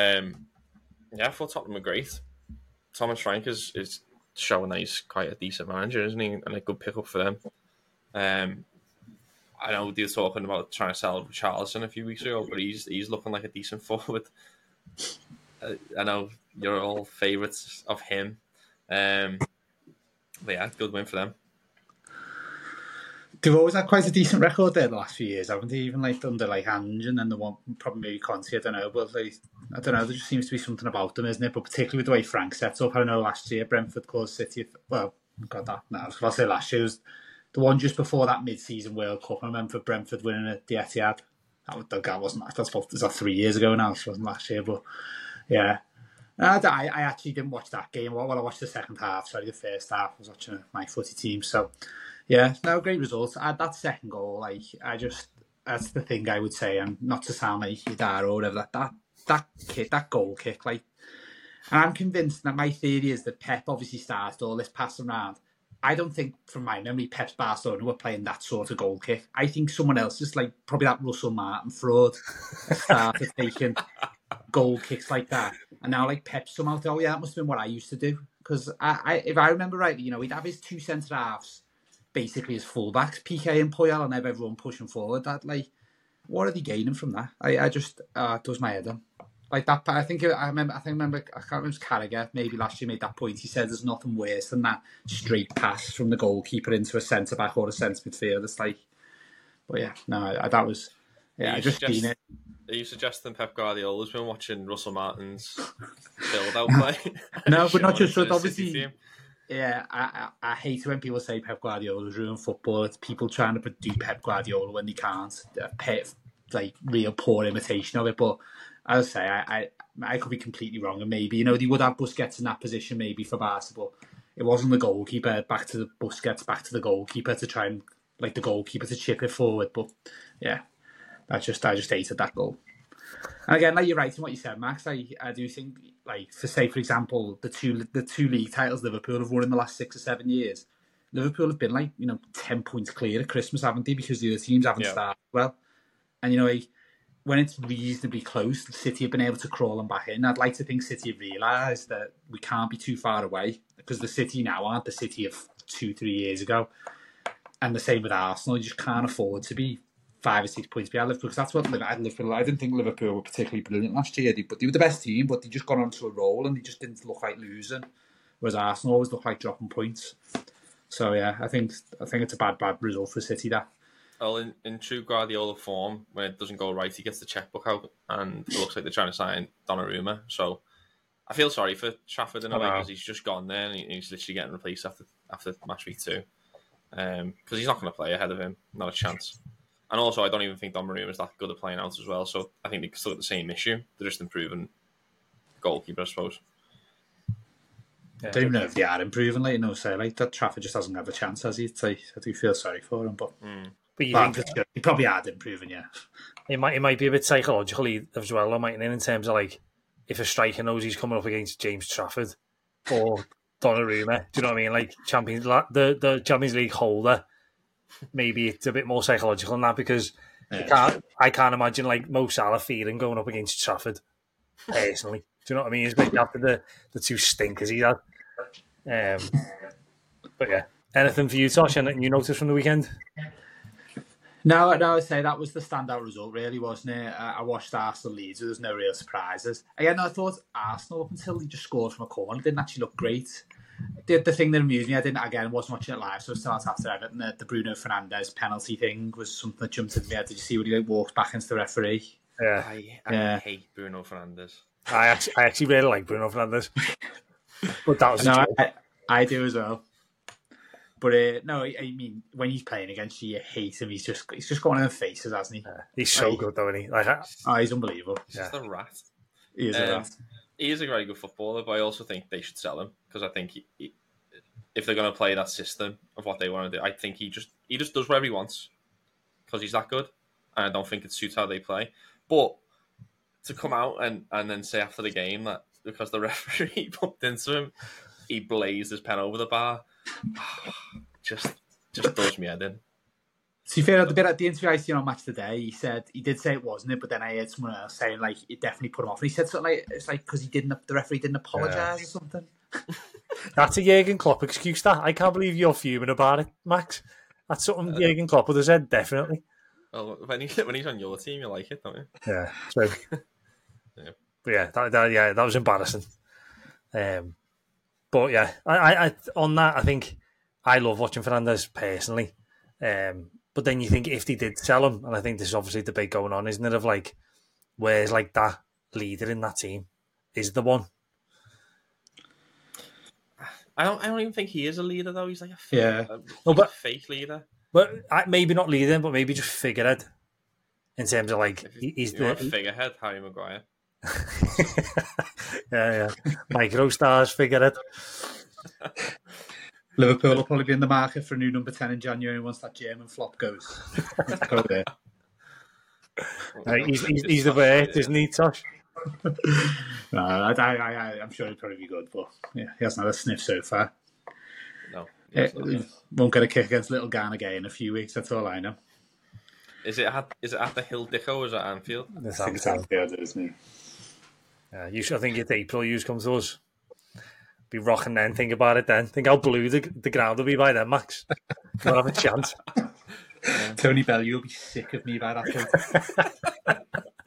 I thought Tottenham were great. Thomas Frank is showing that he's quite a decent manager, isn't he? And a good pickup for them. I know they were talking about trying to sell Richarlison a few weeks ago, but he's looking like a decent forward. I know you're all favourites of him. But yeah, good win for them. They've always had quite a decent record there the last few years, haven't they? Even under Ange and then the one probably maybe Conte, I don't know, but I don't know, there just seems to be something about them, isn't it? But particularly with the way Frank sets up, I know last year Brentford caused City, well, got that. No, I was going to say last year was the one just before that mid-season World Cup. I remember Brentford winning at the Etihad. That wasn't, that's 3 years ago now, so it wasn't last year, but yeah. I actually didn't watch that game. Well, I watched the second half, the first half. I was watching my footy team, so yeah, no, great results. That second goal, that's the thing I would say, and not to sound like Hidara or whatever, that goal kick, and I'm convinced that my theory is that Pep obviously started all this passing around. I don't think, from my memory, Pep's Barcelona were playing that sort of goal kick. I think someone else, just probably that Russell Martin fraud, started taking goal kicks like that. And now, Pep somehow thought, oh yeah, that must have been what I used to do. Because if I remember rightly, he'd have his two centre-halves basically as fullbacks, PK and Puyol, and have everyone pushing forward. That, what are they gaining from that? I just, it does my head in. That, I can't remember, it was Carragher, maybe last year made that point. He said there's nothing worse than that straight pass from the goalkeeper into a centre-back or a centre midfield. It's but yeah, no, that was, yeah, I just seen it. Are you suggesting Pep Guardiola's been watching Russell Martin's build-out play? No, but not just, obviously, yeah, I hate when people say Pep Guardiola's ruined football. It's people trying to do Pep Guardiola when they can't. Real poor imitation of it, but as I say, I could be completely wrong, and maybe they would have Busquets in that position maybe for Barca, but it wasn't the goalkeeper. Back to the Busquets, back to the goalkeeper to try and the goalkeeper to chip it forward. But yeah, I just hated that goal. And again, you're right in what you said, Max. I do think for example, the two league titles Liverpool have won in the last 6 or 7 years. Liverpool have been 10 points clear at Christmas, haven't they? Because the other teams haven't started well. And when it's reasonably close, City have been able to crawl them back in. I'd like to think City have realised that we can't be too far away because the City now aren't the City of 2-3 years ago. And the same with Arsenal. You just can't afford to be 5 or 6 points behind Liverpool because that's what Liverpool. I didn't think Liverpool were particularly brilliant last year, but they were the best team, but they just got onto a roll and they just didn't look like losing. Whereas Arsenal always looked like dropping points. So yeah, I think it's a bad result for City. That. Well, in true Guardiola form, when it doesn't go right, he gets the checkbook out, and it looks like they're trying to sign Donnarumma. So I feel sorry for Trafford in a way because he's just gone there and he's literally getting replaced after match week 2. Because he's not going to play ahead of him, not a chance. And also, I don't even think Donnarumma is that good at playing out as well. So I think they still got the same issue. They're just improving goalkeeper, I suppose. I don't even know if they are improving. Like, that Trafford just hasn't had a chance, has he? I do feel sorry for him, but you think he probably are improving, yeah. It might be a bit psychological as well, mightn't it, in terms of like if a striker knows he's coming up against James Trafford or Donnarumma, do you know what I mean? Like the Champions League holder, maybe it's a bit more psychological than that because I can't imagine like Mo Salah feeling going up against Trafford personally. Do you know what I mean? Especially after the 2 stinkers he had. But yeah, anything for you, Tosh? Anything you noticed from the weekend? No, I'd say that was the standout result, really, wasn't it? I watched Arsenal Leeds, there's no real surprises. Again, I thought Arsenal, up until they just scored from a corner, didn't actually look great. The thing that amused me, wasn't watching it live, so it starts after Everton. The Bruno Fernandes penalty thing was something that jumped into my head. Did you see when he walked back into the referee? Yeah. I hate Bruno Fernandes. I actually really like Bruno Fernandes. But that was I do as well. But no, I mean, when he's playing against you, you hate him. He's just got one of them faces, hasn't he? He's so good, though, isn't he? He's unbelievable. He's just a rat. He is a rat. He is a very good footballer, but I also think they should sell him because I think if they're going to play that system of what they want to do, I think he just does whatever he wants because he's that good, and I don't think it suits how they play. But to come out and then say after the game that because the referee bumped into him, he blazed his pen over the bar. just does me head in. To be fair, at the interview I seen on Match Today, he did say it wasn't it, but then I heard someone else saying like it definitely put him off. And he said something like it's like because the referee didn't apologise or something. That's a Jurgen Klopp excuse. That I can't believe you're fuming about it, Max. That's something Jurgen Klopp would have said definitely. Well, when he's on your team, you like it, don't you? Yeah, true. Yeah. But yeah, that was embarrassing. But yeah, I on that, I think I love watching Fernandes personally. But then you think if they did sell him, and I think this is obviously a debate going on, isn't it? Of like, where's like that leader in that team? Is the one? I don't even think he is a leader though. He's like a fake leader. But maybe not leader, but maybe just figurehead. In terms of like, he's the figurehead, Harry Maguire. yeah. Micro stars figurehead. Liverpool will probably be in the market for a new number 10 in January once that German flop goes. Go there. He's the worst, isn't he, Tosh? No, I'm sure he'd probably be good, but yeah, he hasn't had a sniff so far. No. Won't get a kick against Little Ghana again in a few weeks, that's all I know. Is it at the Hill Dicko or is it Anfield? I think it's Anfield, isn't it? I think it's April, you come to us. Be rocking then, think about it then. Think how blue the ground will be by then, Max. You'll have a chance. Tony Bellew will be sick of me by that point.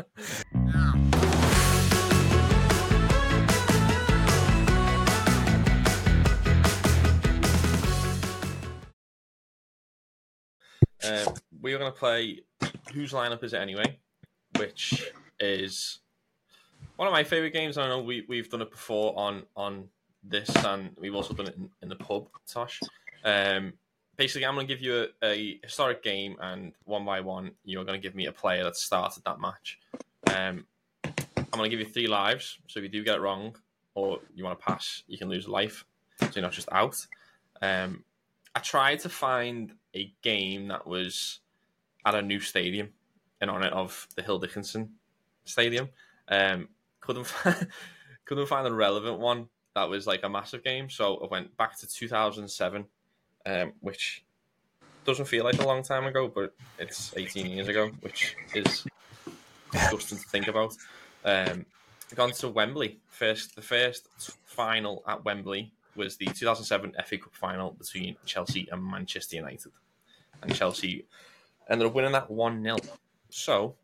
We are going to play Whose Lineup Is It Anyway, which is one of my favourite games. I know we've done it before on this, and we've also done it in the pub, Tosh. Basically, I'm going to give you a historic game, and one by one, you're going to give me a player that started that match. I'm going to give you 3 lives, so if you do get it wrong, or you want to pass, you can lose a life, so you're not just out. I tried to find a game that was at a new stadium in honour of the Hill Dickinson Stadium. Couldn't find a relevant one that was like a massive game, so I went back to 2007, which doesn't feel like a long time ago, but it's 18 years ago, which is disgusting to think about. Gone to Wembley. The first final at Wembley was the 2007 FA Cup final between Chelsea and Manchester United. And Chelsea ended up winning that 1-0. So,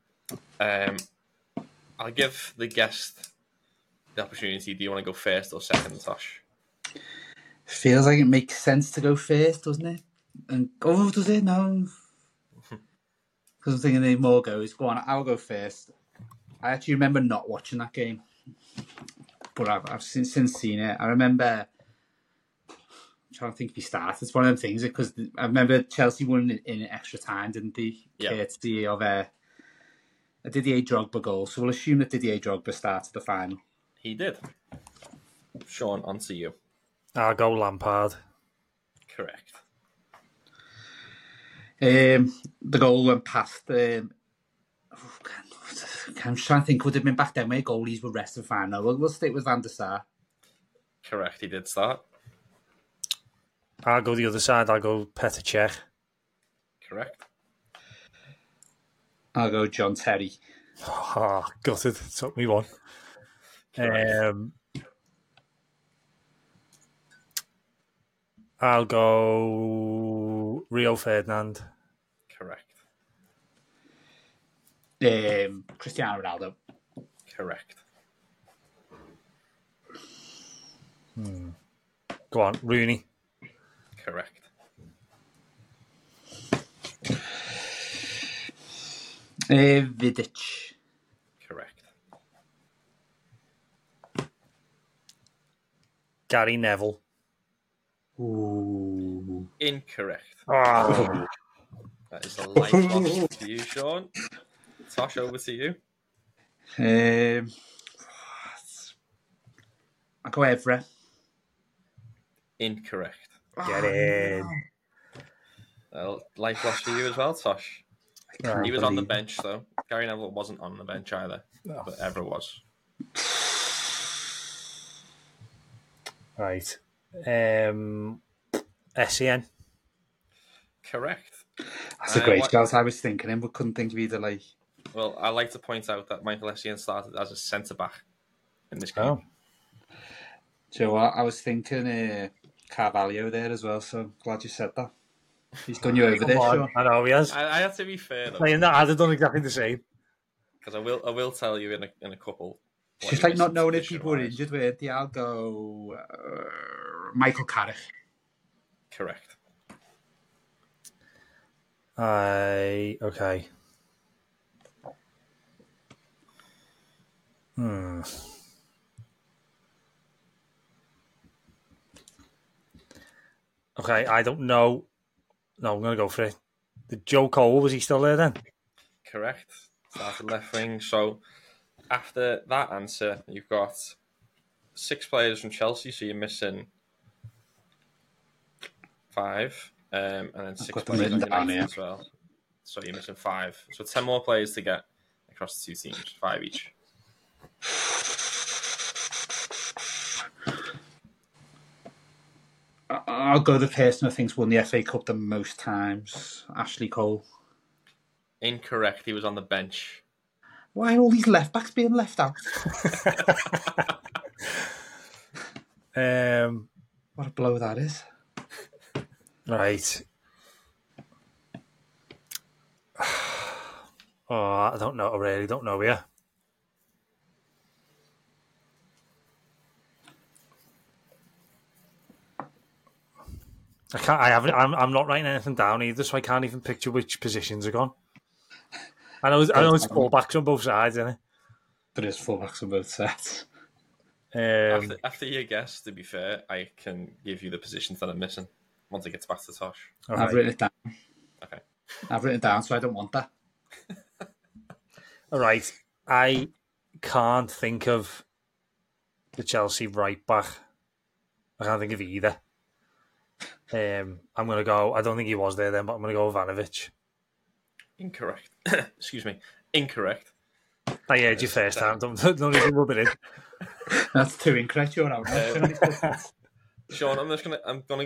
I'll give the guest the opportunity. Do you want to go first or second, Tosh? Feels like it makes sense to go first, doesn't it? And does it? No. Because I'm thinking need more goes. Go on, I'll go first. I actually remember not watching that game, but I've since seen it. I remember. I'm trying to think if he started. It's one of them things because I remember Chelsea won in extra time, didn't they? Yeah. Courtesy of a Didier Drogba goal. So we'll assume that Didier Drogba started the final. He did. Sean, on to you. I'll go Lampard. Correct. The goal went past. I'm trying to think. Would it have been back then where goalies were rested fine? No, we'll stick with Van der Sar. Correct. He did start. I'll go the other side. I'll go Petr Cech. Correct. I'll go John Terry. Oh, gutted. It took me one. I'll go Rio Ferdinand. Correct. Cristiano Ronaldo. Correct. Go on, Rooney. Correct. Vidic. Correct. Gary Neville. Ooh. Incorrect. Oh. That is a life loss to you, Sean. Tosh, over to you. I'll go Evra. Incorrect. Get in. Life loss for you as well, Tosh. Right. He was on the bench, though. Gary Neville wasn't on the bench either, but Evra was. Right. SEN. Correct. That's a great shout. I was thinking him, but couldn't think of either. Well, I like to point out that Michael Essien started as a centre-back in this game. Oh. Do you know what? I was thinking Carvalho there as well, so glad you said that. He's done you over there, Sean. I know he has. I have to be fair, though. Saying that, I'd have done exactly the same. Because I will tell you in a couple. It's just like not knowing if people were injured, weren't they? I'll go Michael Carrick. Correct. Okay. Okay, I don't know. No, I'm going to go for it. The Joe Cole, was he still there then? Correct. Started left wing. So after that answer, you've got 6 players from Chelsea, so you're missing 5. And then 6 players on United as well. So you're missing 5. So 10 more players to get across the 2 teams, 5 each. I'll go the person I think's won the FA Cup the most times, Ashley Cole. Incorrect. He was on the bench. Why are all these left backs being left out? What a blow that is. Right. I don't know. I really don't know. Yeah. I can't. I haven't. I'm not writing anything down either, so I can't even picture which positions are gone. I know it's fullbacks on both sides, isn't it? There is fullbacks on both sides. After your guess, to be fair, I can give you the positions that I'm missing once it gets back to Tosh. I've written it down. Okay. I've written it down, so I don't want that. All right. I can't think of the Chelsea right back. I can't think of either. I'm going to go... I don't think he was there then, but I'm going to go Ivanovic. Incorrect. Excuse me. Incorrect. I heard you first time. Don't even rub it in. That's too incorrect. You're out. Sean, I'm gonna give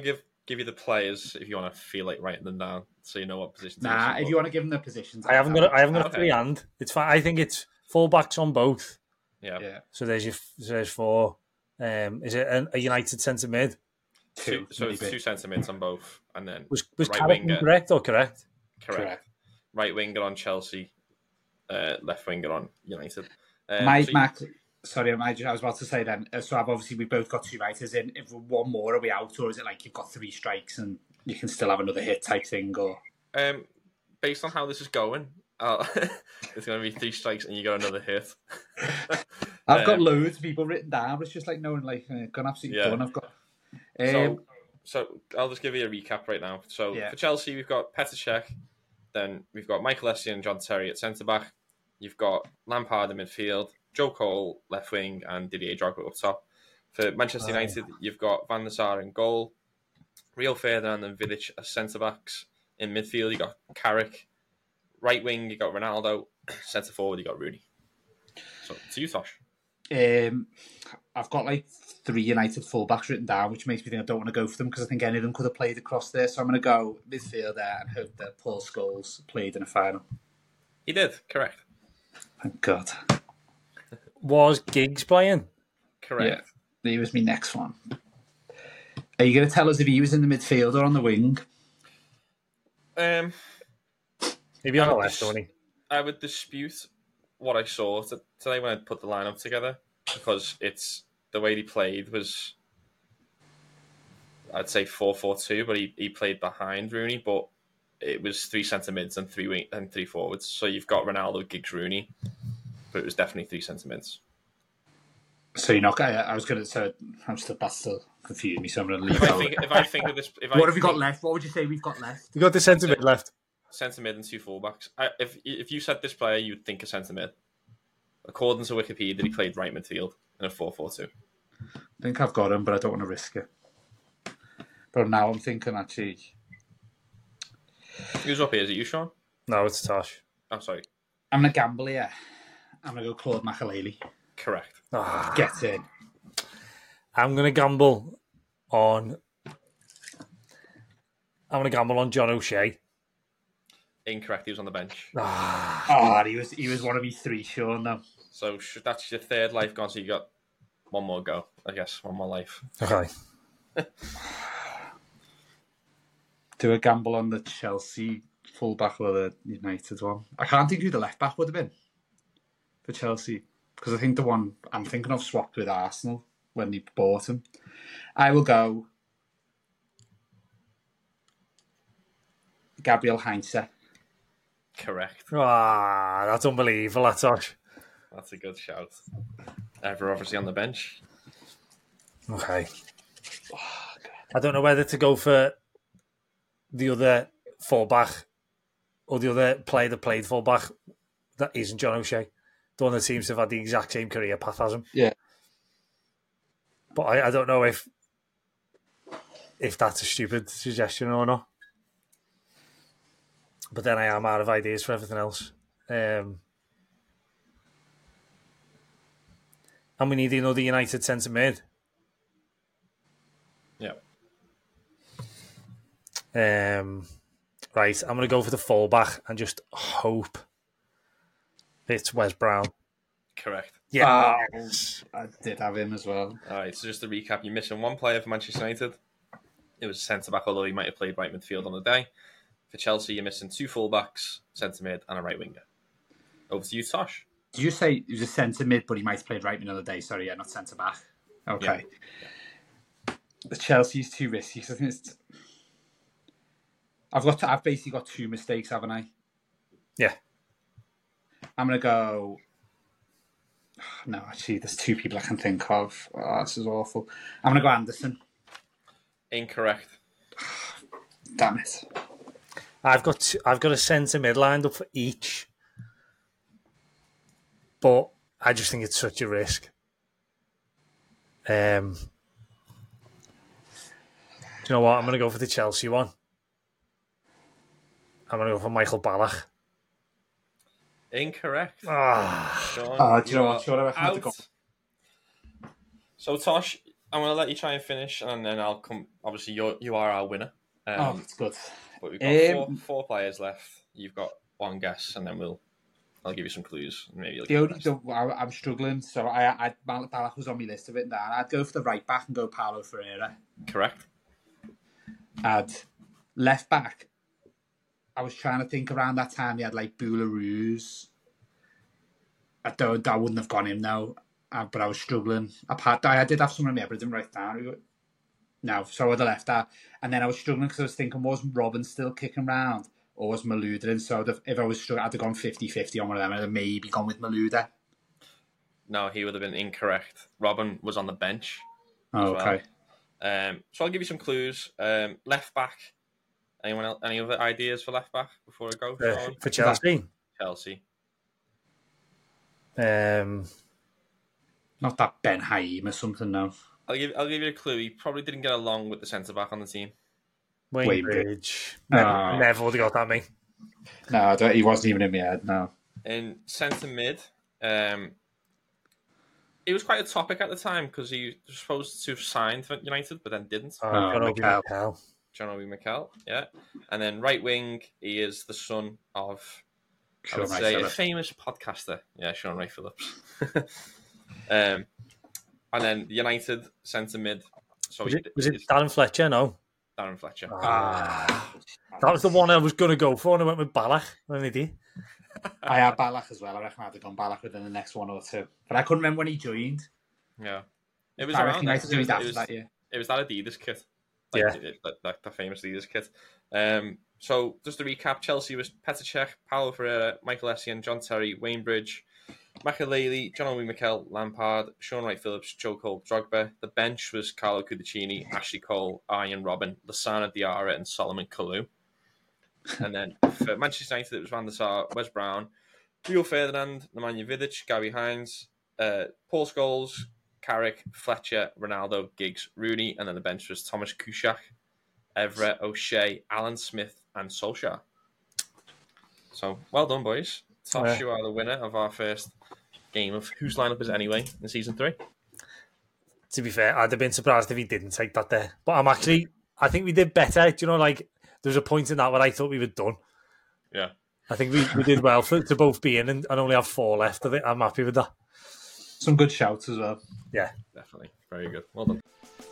give you the players if you want to feel like writing them down, so you know what positions. Nah, if you want to give them the positions, I haven't got a Okay. free hand. It's fine. I think it's fullbacks on both. Yeah. So there's 4. Is it a United centre mid? So it's 2 centre mids on both, and then Was right Carrick winger. correct or correct? Correct. Right winger on Chelsea, left winger on United. Max, sorry, I was about to say then. So we've both got 2 writers in. If one more, are we out, or is it like you've got 3 strikes and you can still have another hit type thing? Or based on how this is going, it's going to be 3 strikes and you got another hit. I've got loads of people written down, but it's just like knowing gone absolutely done. I've got. So I'll just give you a recap right now. So for Chelsea, we've got Petr Cech, then we've got Michael Essien and John Terry at centre back. You've got Lampard in midfield, Joe Cole left wing, and Didier Drogba up top. For Manchester United, you've got Van der Sar in goal, Rio Ferdinand and Vidic as centre backs. In midfield, you got Carrick. Right wing, you got Ronaldo. Centre forward, you got Rooney. So to you, Tosh. I've got like 3 United fullbacks written down, which makes me think I don't want to go for them because I think any of them could have played across there. So I'm going to go midfield there and hope that Paul Scholes played in a final. He did, correct. Thank God. Was Giggs playing? Correct. Yeah, he was my next one. Are you going to tell us if he was in the midfield or on the wing? Maybe on the left, Tony. I would dispute what I saw today when I put the lineup together because it's the way he played was, I'd say 4-4-2, but he played behind Rooney, but it was 3 centre mids and 3 forwards. So you've got Ronaldo, Giggs, Rooney, but it was definitely 3 centre mids. So you're not. I was going to. So I'm still. That still confused me. So I'm going to leave. If I think of this, what have we got left? What would you say we've got left? You got the centre mid left. Centre mid and 2 fullbacks. If you said this player, you'd think a centre mid. According to Wikipedia, he played right midfield in a 4-4-2. I think I've got him, but I don't want to risk it. But now I'm thinking actually. Who's up here? Is it you, Sean? No, it's Tosh. I'm sorry. I'm going to gamble here. I'm going to go Claude Makelele. Correct. Get in. I'm going to gamble on John O'Shea. Incorrect. He was on the bench. He was one of these 3, Sean, though. So that's your 3rd life gone. So you got one more go, I guess. One more life. Okay. Do a gamble on the Chelsea fullback or the United one. I can't think who the left back would have been for Chelsea because I think the one I'm thinking of swapped with Arsenal when they bought him. I will go Gabriel Heinze. Correct. That's unbelievable, that's Tosh. That's a good shout. Ever obviously on the bench. Okay. I don't know whether to go for the other fullback or the other player that played fullback that isn't John O'Shea. The one that seems to have had the exact same career path as him. Yeah. But I don't know if that's a stupid suggestion or not. But then I am out of ideas for everything else. And we need another United centre mid. Yeah. Right, I'm going to go for the fullback and just hope it's Wes Brown. Correct. Yeah. I did have him as well. All right, so just to recap, you're missing one player for Manchester United. It was centre-back, although he might have played right midfield on the day. For Chelsea, you're missing 2 fullbacks, centre-mid, and a right winger. Over to you, Tosh. Did you say he was a centre mid, but he might have played right mid on the day? Sorry, not centre back. Okay. Yeah. The Chelsea's too risky because I think it's. I've basically got 2 mistakes, haven't I? Yeah. I'm gonna go. No, actually, there's 2 people I can think of. This is awful. I'm gonna go Anderson. Incorrect. Damn it. I've got a centre mid lined up for each, but I just think it's such a risk. Do you know what? I'm going to go for the Chelsea one. I'm going to go for Michael Ballack. Incorrect. Do you know what? Sure, I reckon I have to go. So, Tosh, I'm going to let you try and finish, and then I'll come. Obviously, you are our winner. That's good. But we've got four players left. You've got one guess, and then I'll give you some clues. Maybe I'm struggling, so Ballack was on my list of it down. I'd go for the right back and go Paulo Ferreira. Correct. Left back. I was trying to think around that time he had like Boularus. I wouldn't have gone him now, but I was struggling. I did have someone in my head, but I didn't write it down. No, so I would have left that. And then I was struggling because I was thinking, was Robin still kicking around? Or was Malouda in? So if I was struggling, I'd have gone 50-50 on one of them. I'd have maybe gone with Malouda. No, he would have been incorrect. Robin was on the bench. Oh, okay. So I'll give you some clues. Left back. Anyone else? Any other ideas for left back before I go? For Chelsea? Chelsea. Not that Ben Haim or something, no. I'll give you a clue. He probably didn't get along with the centre back on the team. Wayne Bridge. Never would have got that, me. No, he wasn't even in my head, no. In centre mid, it was quite a topic at the time because he was supposed to have signed for United, but then didn't. John Obi Mikel, yeah. And then right wing, he is the son of, I would say, a famous podcaster. Yeah, Sean Ray Phillips. And then United centre mid. So was it Darren Fletcher? No. Darren Fletcher. That was the one I was going to go for, and I went with Ballack. When he did. I had Ballack as well. I reckon I'd have gone Ballack within the next one or two. But I couldn't remember when he joined. Yeah. It was around that. It was that Adidas kit. The famous Adidas kit. So just to recap, Chelsea was Petr Cech, Paulo Ferreira, Michael Essien, John Terry, Wayne Bridge, Makelele, John Obi Mikel, Lampard, Sean Wright Phillips, Joe Cole, Drogba. The bench was Carlo Cudicini, Ashley Cole, Arjen Robben, Lassana Diarra, and Solomon Kalou. And then for Manchester United, it was Van der Sar, Wes Brown, Rio Ferdinand, Nemanja Vidic, Gary Hines, Paul Scholes, Carrick, Fletcher, Ronaldo, Giggs, Rooney, and then the bench was Thomas Kuszczak, Everett, O'Shea, Alan Smith, and Solskjaer. So, well done, boys. Tosh, you are the winner of our first game of Whose Lineup Is It Anyway in Season 3. To be fair, I'd have been surprised if he didn't take that there. But I think we did better. Do you know, like, there was a point in that where I thought we were done. Yeah. I think we did well to both be in and only have 4 left of it. I'm happy with that. Some good shouts as well. Yeah. Definitely. Very good. Well done.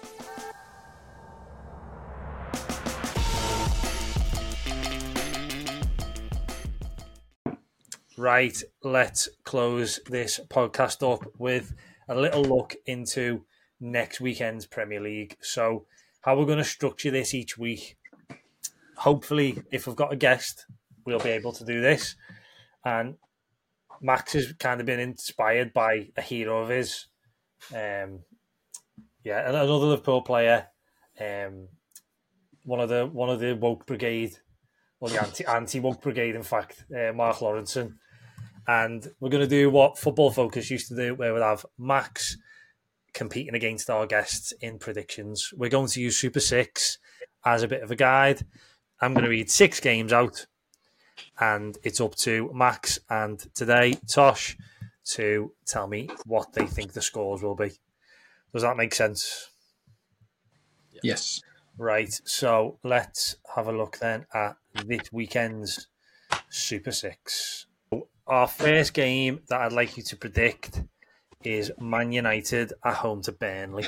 Right, let's close this podcast up with a little look into next weekend's Premier League. So, how we're going to structure this each week. Hopefully, if we've got a guest, we'll be able to do this. And Max has kind of been inspired by a hero of his. Another Liverpool player. One of the woke brigade, well, the anti-woke brigade, in fact, Mark Lawrenson. And we're going to do what Football Focus used to do, where we'll have Max competing against our guests in predictions. We're going to use Super 6 as a bit of a guide. I'm going to read 6 games out, and it's up to Max and today Tosh to tell me what they think the scores will be. Does that make sense? Yes. Right, so let's have a look then at this weekend's Super 6. Our first game that I'd like you to predict is Man United at home to Burnley.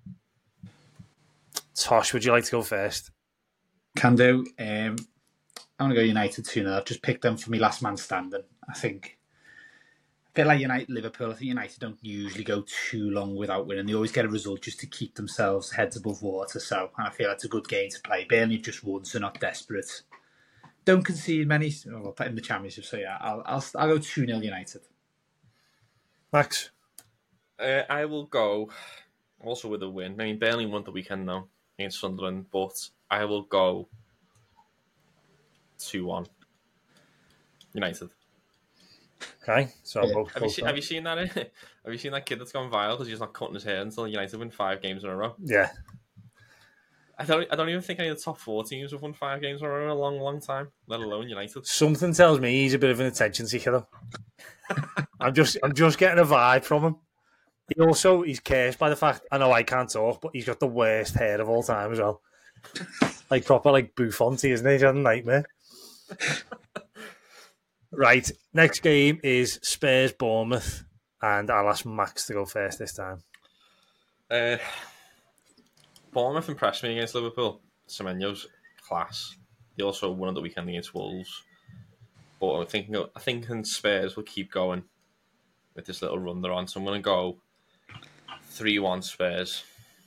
Tosh, would you like to go first? Can do. I'm going to go United 2-0. I've just picked them for me last man standing. I think a bit like Liverpool. I think United don't usually go too long without winning. They always get a result just to keep themselves heads above water. So I feel that's a good game to play. Burnley just won, so not desperate. Don't concede many in the Championship. So yeah, I'll go 2-0 United. Max? I will go also with a win. I mean, Burnley won the weekend though against Sunderland, but I will go 2-1 United. Okay, so have you seen that? Have you seen that kid that's gone viral because he's not cutting his hair until United win 5 games in a row? Yeah. I don't even think any of the top 4 teams have won 5 games in a row in a long, long time, let alone United. Something tells me he's a bit of an attention seeker, though. I'm just getting a vibe from him. He's cursed by the fact, I know I can't talk, but he's got the worst hair of all time as well. Like proper like Buffonti, isn't he? He's had a nightmare. Right, next game is Spurs Bournemouth, and I'll ask Max to go first this time. Bournemouth impressed me against Liverpool. Semenyo's class. He also won on the weekend against Wolves. But I'm thinking Spurs will keep going with this little run they're on. So I'm going to go 3-1 Spurs.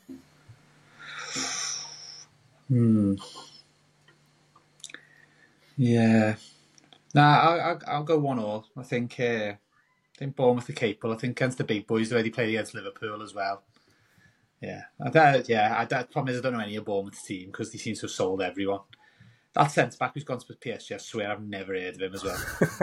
Yeah. Nah, I'll go 1-1. I think Bournemouth are capable. I think against the big boys, they already played against Liverpool as well. Yeah. The problem is I don't know any of Bournemouth's team because they seem to have sold everyone. That centre-back who's gone to PSG, I swear I've never heard of him as well.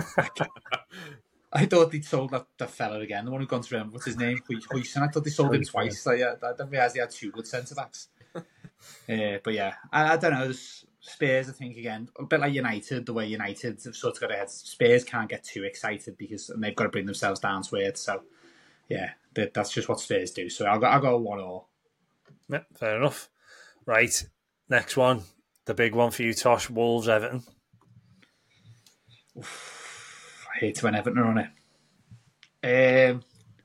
I thought they'd sold that fella again, the one who'd gone to what's his name? Huijsen. I thought they sold him twice. So yeah, I didn't realise they had two good centre-backs. But yeah, I don't know. Spurs, I think, again, a bit like United, the way United have sort of got ahead. Spurs can't get too excited and they've got to bring themselves down to earth. So yeah, that's just what Spurs do. So I'll go 1-1. Yeah, fair enough. Right, next one. The big one for you, Tosh. Wolves, Everton. I hate when Everton are on it.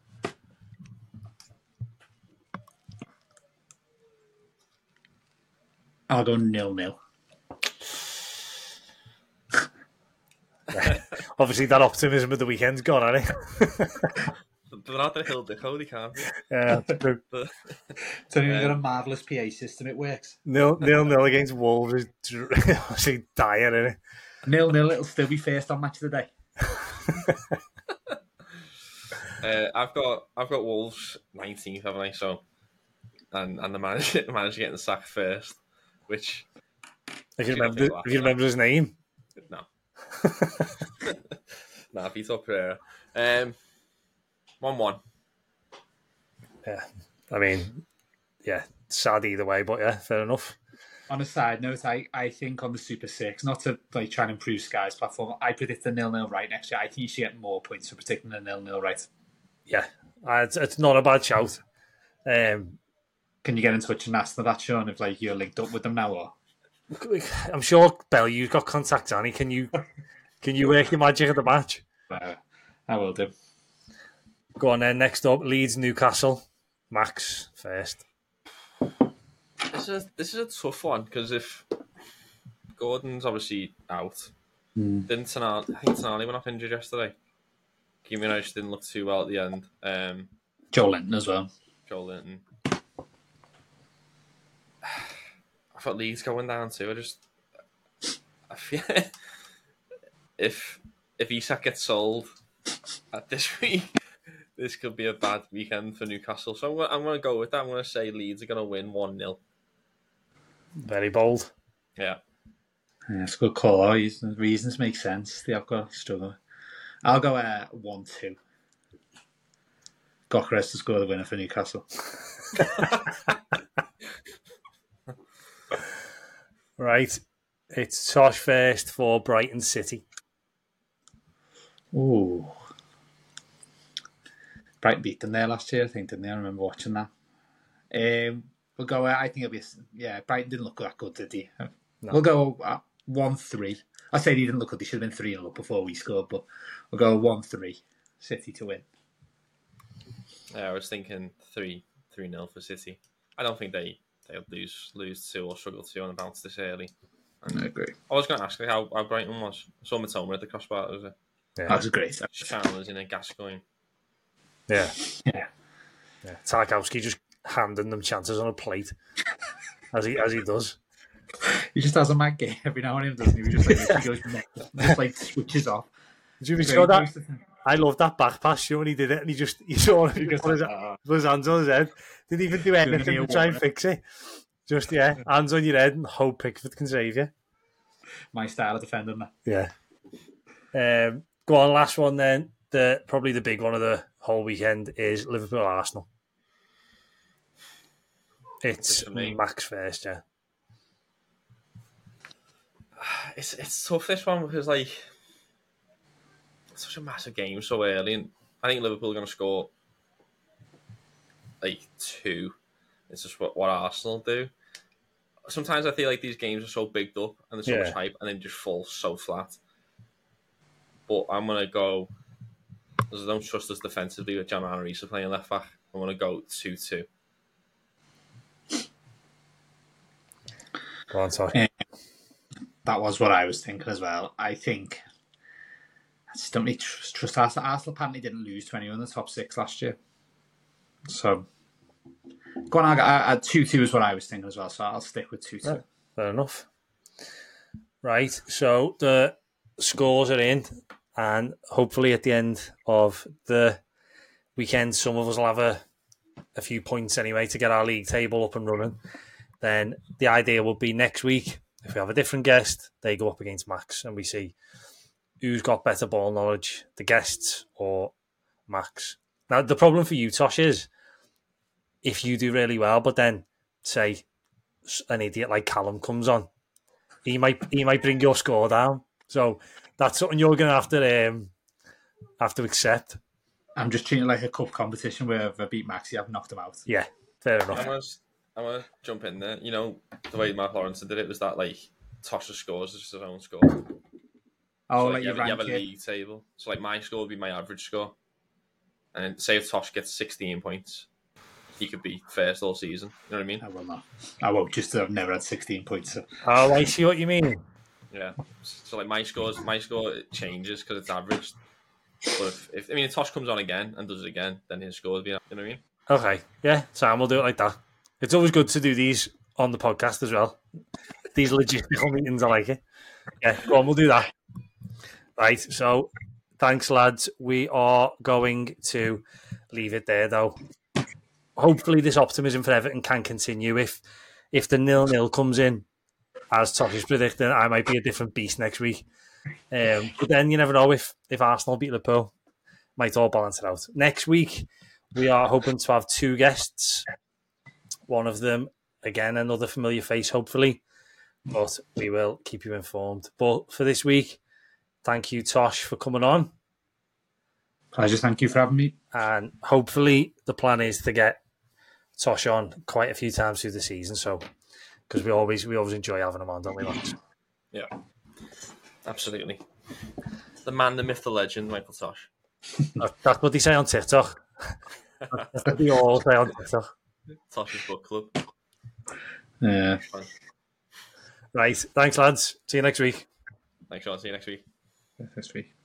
I'll go 0-0. Obviously, that optimism of the weekend's gone, hasn't it? They're not the hill Dicko, they can't be. Yeah, that's true. So you've got a marvellous PA system, it works. 0-0 against Wolves is obviously dire, isn't it? 0-0, it'll still be first on match of the day. I've got Wolves 19th, haven't I? So, and the manager getting sacked first, which if you remember his name, no, nah, Vitor Pereira. 1-1. Yeah, I mean, yeah, sad either way, but yeah, fair enough. On a side note, I think on the Super 6, not to like try and improve Sky's platform, I predict the 0-0 right next year. I think you should get more points for predicting the 0-0 right. Yeah, it's not a bad shout. Can you get in touch and ask them that, Sean, if like you're linked up with them now? Or I'm sure, Bell, you've got contacts, Annie. Can you work your magic at the match? I will do. Go on then. Next up, Leeds Newcastle. Max first. This is a tough one because if Gordon's obviously out, didn't Tonali, I think Tonali went off injured yesterday. Gimenez didn't look too well at the end. Joe Linton as well. Joe Linton. I thought Leeds going down too. I feel if Isak gets sold at this week, this could be a bad weekend for Newcastle. So I'm going to go with that. I'm going to say Leeds are going to win 1-0. Very bold. Yeah. It's a good call. The reasons make sense. They have got to struggle. I'll go 1-2. Gyökeres to score the winner for Newcastle. Right. It's Tosh first for Brighton City. Ooh. Brighton beat them there last year, I think, didn't they? I remember watching that. We'll go, I think it'll be, Brighton didn't look that good, did he? No. We'll go 1-3. I say they didn't look good, they should have been 3-0 up before we scored, but we'll go 1-3. City to win. Yeah, I was thinking 3-0 for City. I don't think they'll lose 2 or struggle 2 on the bounce this early. I agree. I was going to ask you how Brighton was. I saw Matoma at the crossbar, was it? Yeah. That was great. Chandler's in a Gascoigne. Yeah. Tarkowski just handing them chances on a plate as he does. He just has a mad game every now and then, doesn't he? He goes switches off. Did you saw that? I love that back pass. When he did it, and he saw him put his hands on his head. Didn't even do anything to try and fix it. Just hands on your head and hope Pickford can save you. My style of defending that. Yeah. Go on, last one then. Probably the big one of the whole weekend is Liverpool Arsenal. It's Max first, yeah. It's tough, this one, because it's such a massive game so early, and I think Liverpool are going to score like 2. It's just what Arsenal do. Sometimes I feel like these games are so bigged up and there's so much hype and then just fall so flat. But I'm going to go, because I don't trust us defensively with John Arisa playing left back, I'm going to go 2-2. Go on, sorry. That was what I was thinking as well. I think I just don't really trust Arsenal. Arsenal apparently didn't lose to anyone in the top 6 last year. So, go on, 2-2 is what I was thinking as well, so I'll stick with 2-2. Yeah, fair enough. Right, so the scores are in, and hopefully at the end of the weekend, some of us will have a few points anyway to get our league table up and running. Then the idea will be next week, if we have a different guest, they go up against Max and we see who's got better ball knowledge, the guests or Max. Now, the problem for you, Tosh, is if you do really well, but then, say, an idiot like Callum comes on, he might bring your score down. So that's something you're going to have to accept. I'm just treating it like a cup competition where if I beat Maxi, I've knocked him out. Yeah, fair enough. I'm going to jump in there. You know, the way Mark Lawrence did it was that, like, Tosh's scores is just his own score. Oh, so, like you have a league table. So, like, my score would be my average score. And say if Tosh gets 16 points, he could be first all season. You know what I mean? I will not. I won't, just I've never had 16 points. So. Oh, I see what you mean. Yeah. So, like, my score changes because it's averaged. But if Tosh comes on again and does it again, then his score will be, you know what I mean? Okay. Yeah, Sam will do it like that. It's always good to do these on the podcast as well. These logistical meetings, I like it. Yeah, go on, we'll do that. Right, so thanks, lads. We are going to leave it there, though. Hopefully this optimism for Everton can continue. If the 0-0 comes in, as Tosh is predicting, I might be a different beast next week. But then you never know if Arsenal beat Liverpool. Might all balance it out. Next week, we are hoping to have 2 guests. One of them, again, another familiar face, hopefully. But we will keep you informed. But for this week, thank you, Tosh, for coming on. Pleasure. Thank you for having me. And hopefully the plan is to get Tosh on quite a few times through the season. So, because we always enjoy having him on, don't we, Max? Yeah, absolutely. The man, the myth, the legend, Michael Tosh. That's what they say on TikTok. That's what they all say on TikTok. Tosh's book club. Yeah. Right. Thanks, lads. See you next week. Thanks, Sean. See you next week. Next week.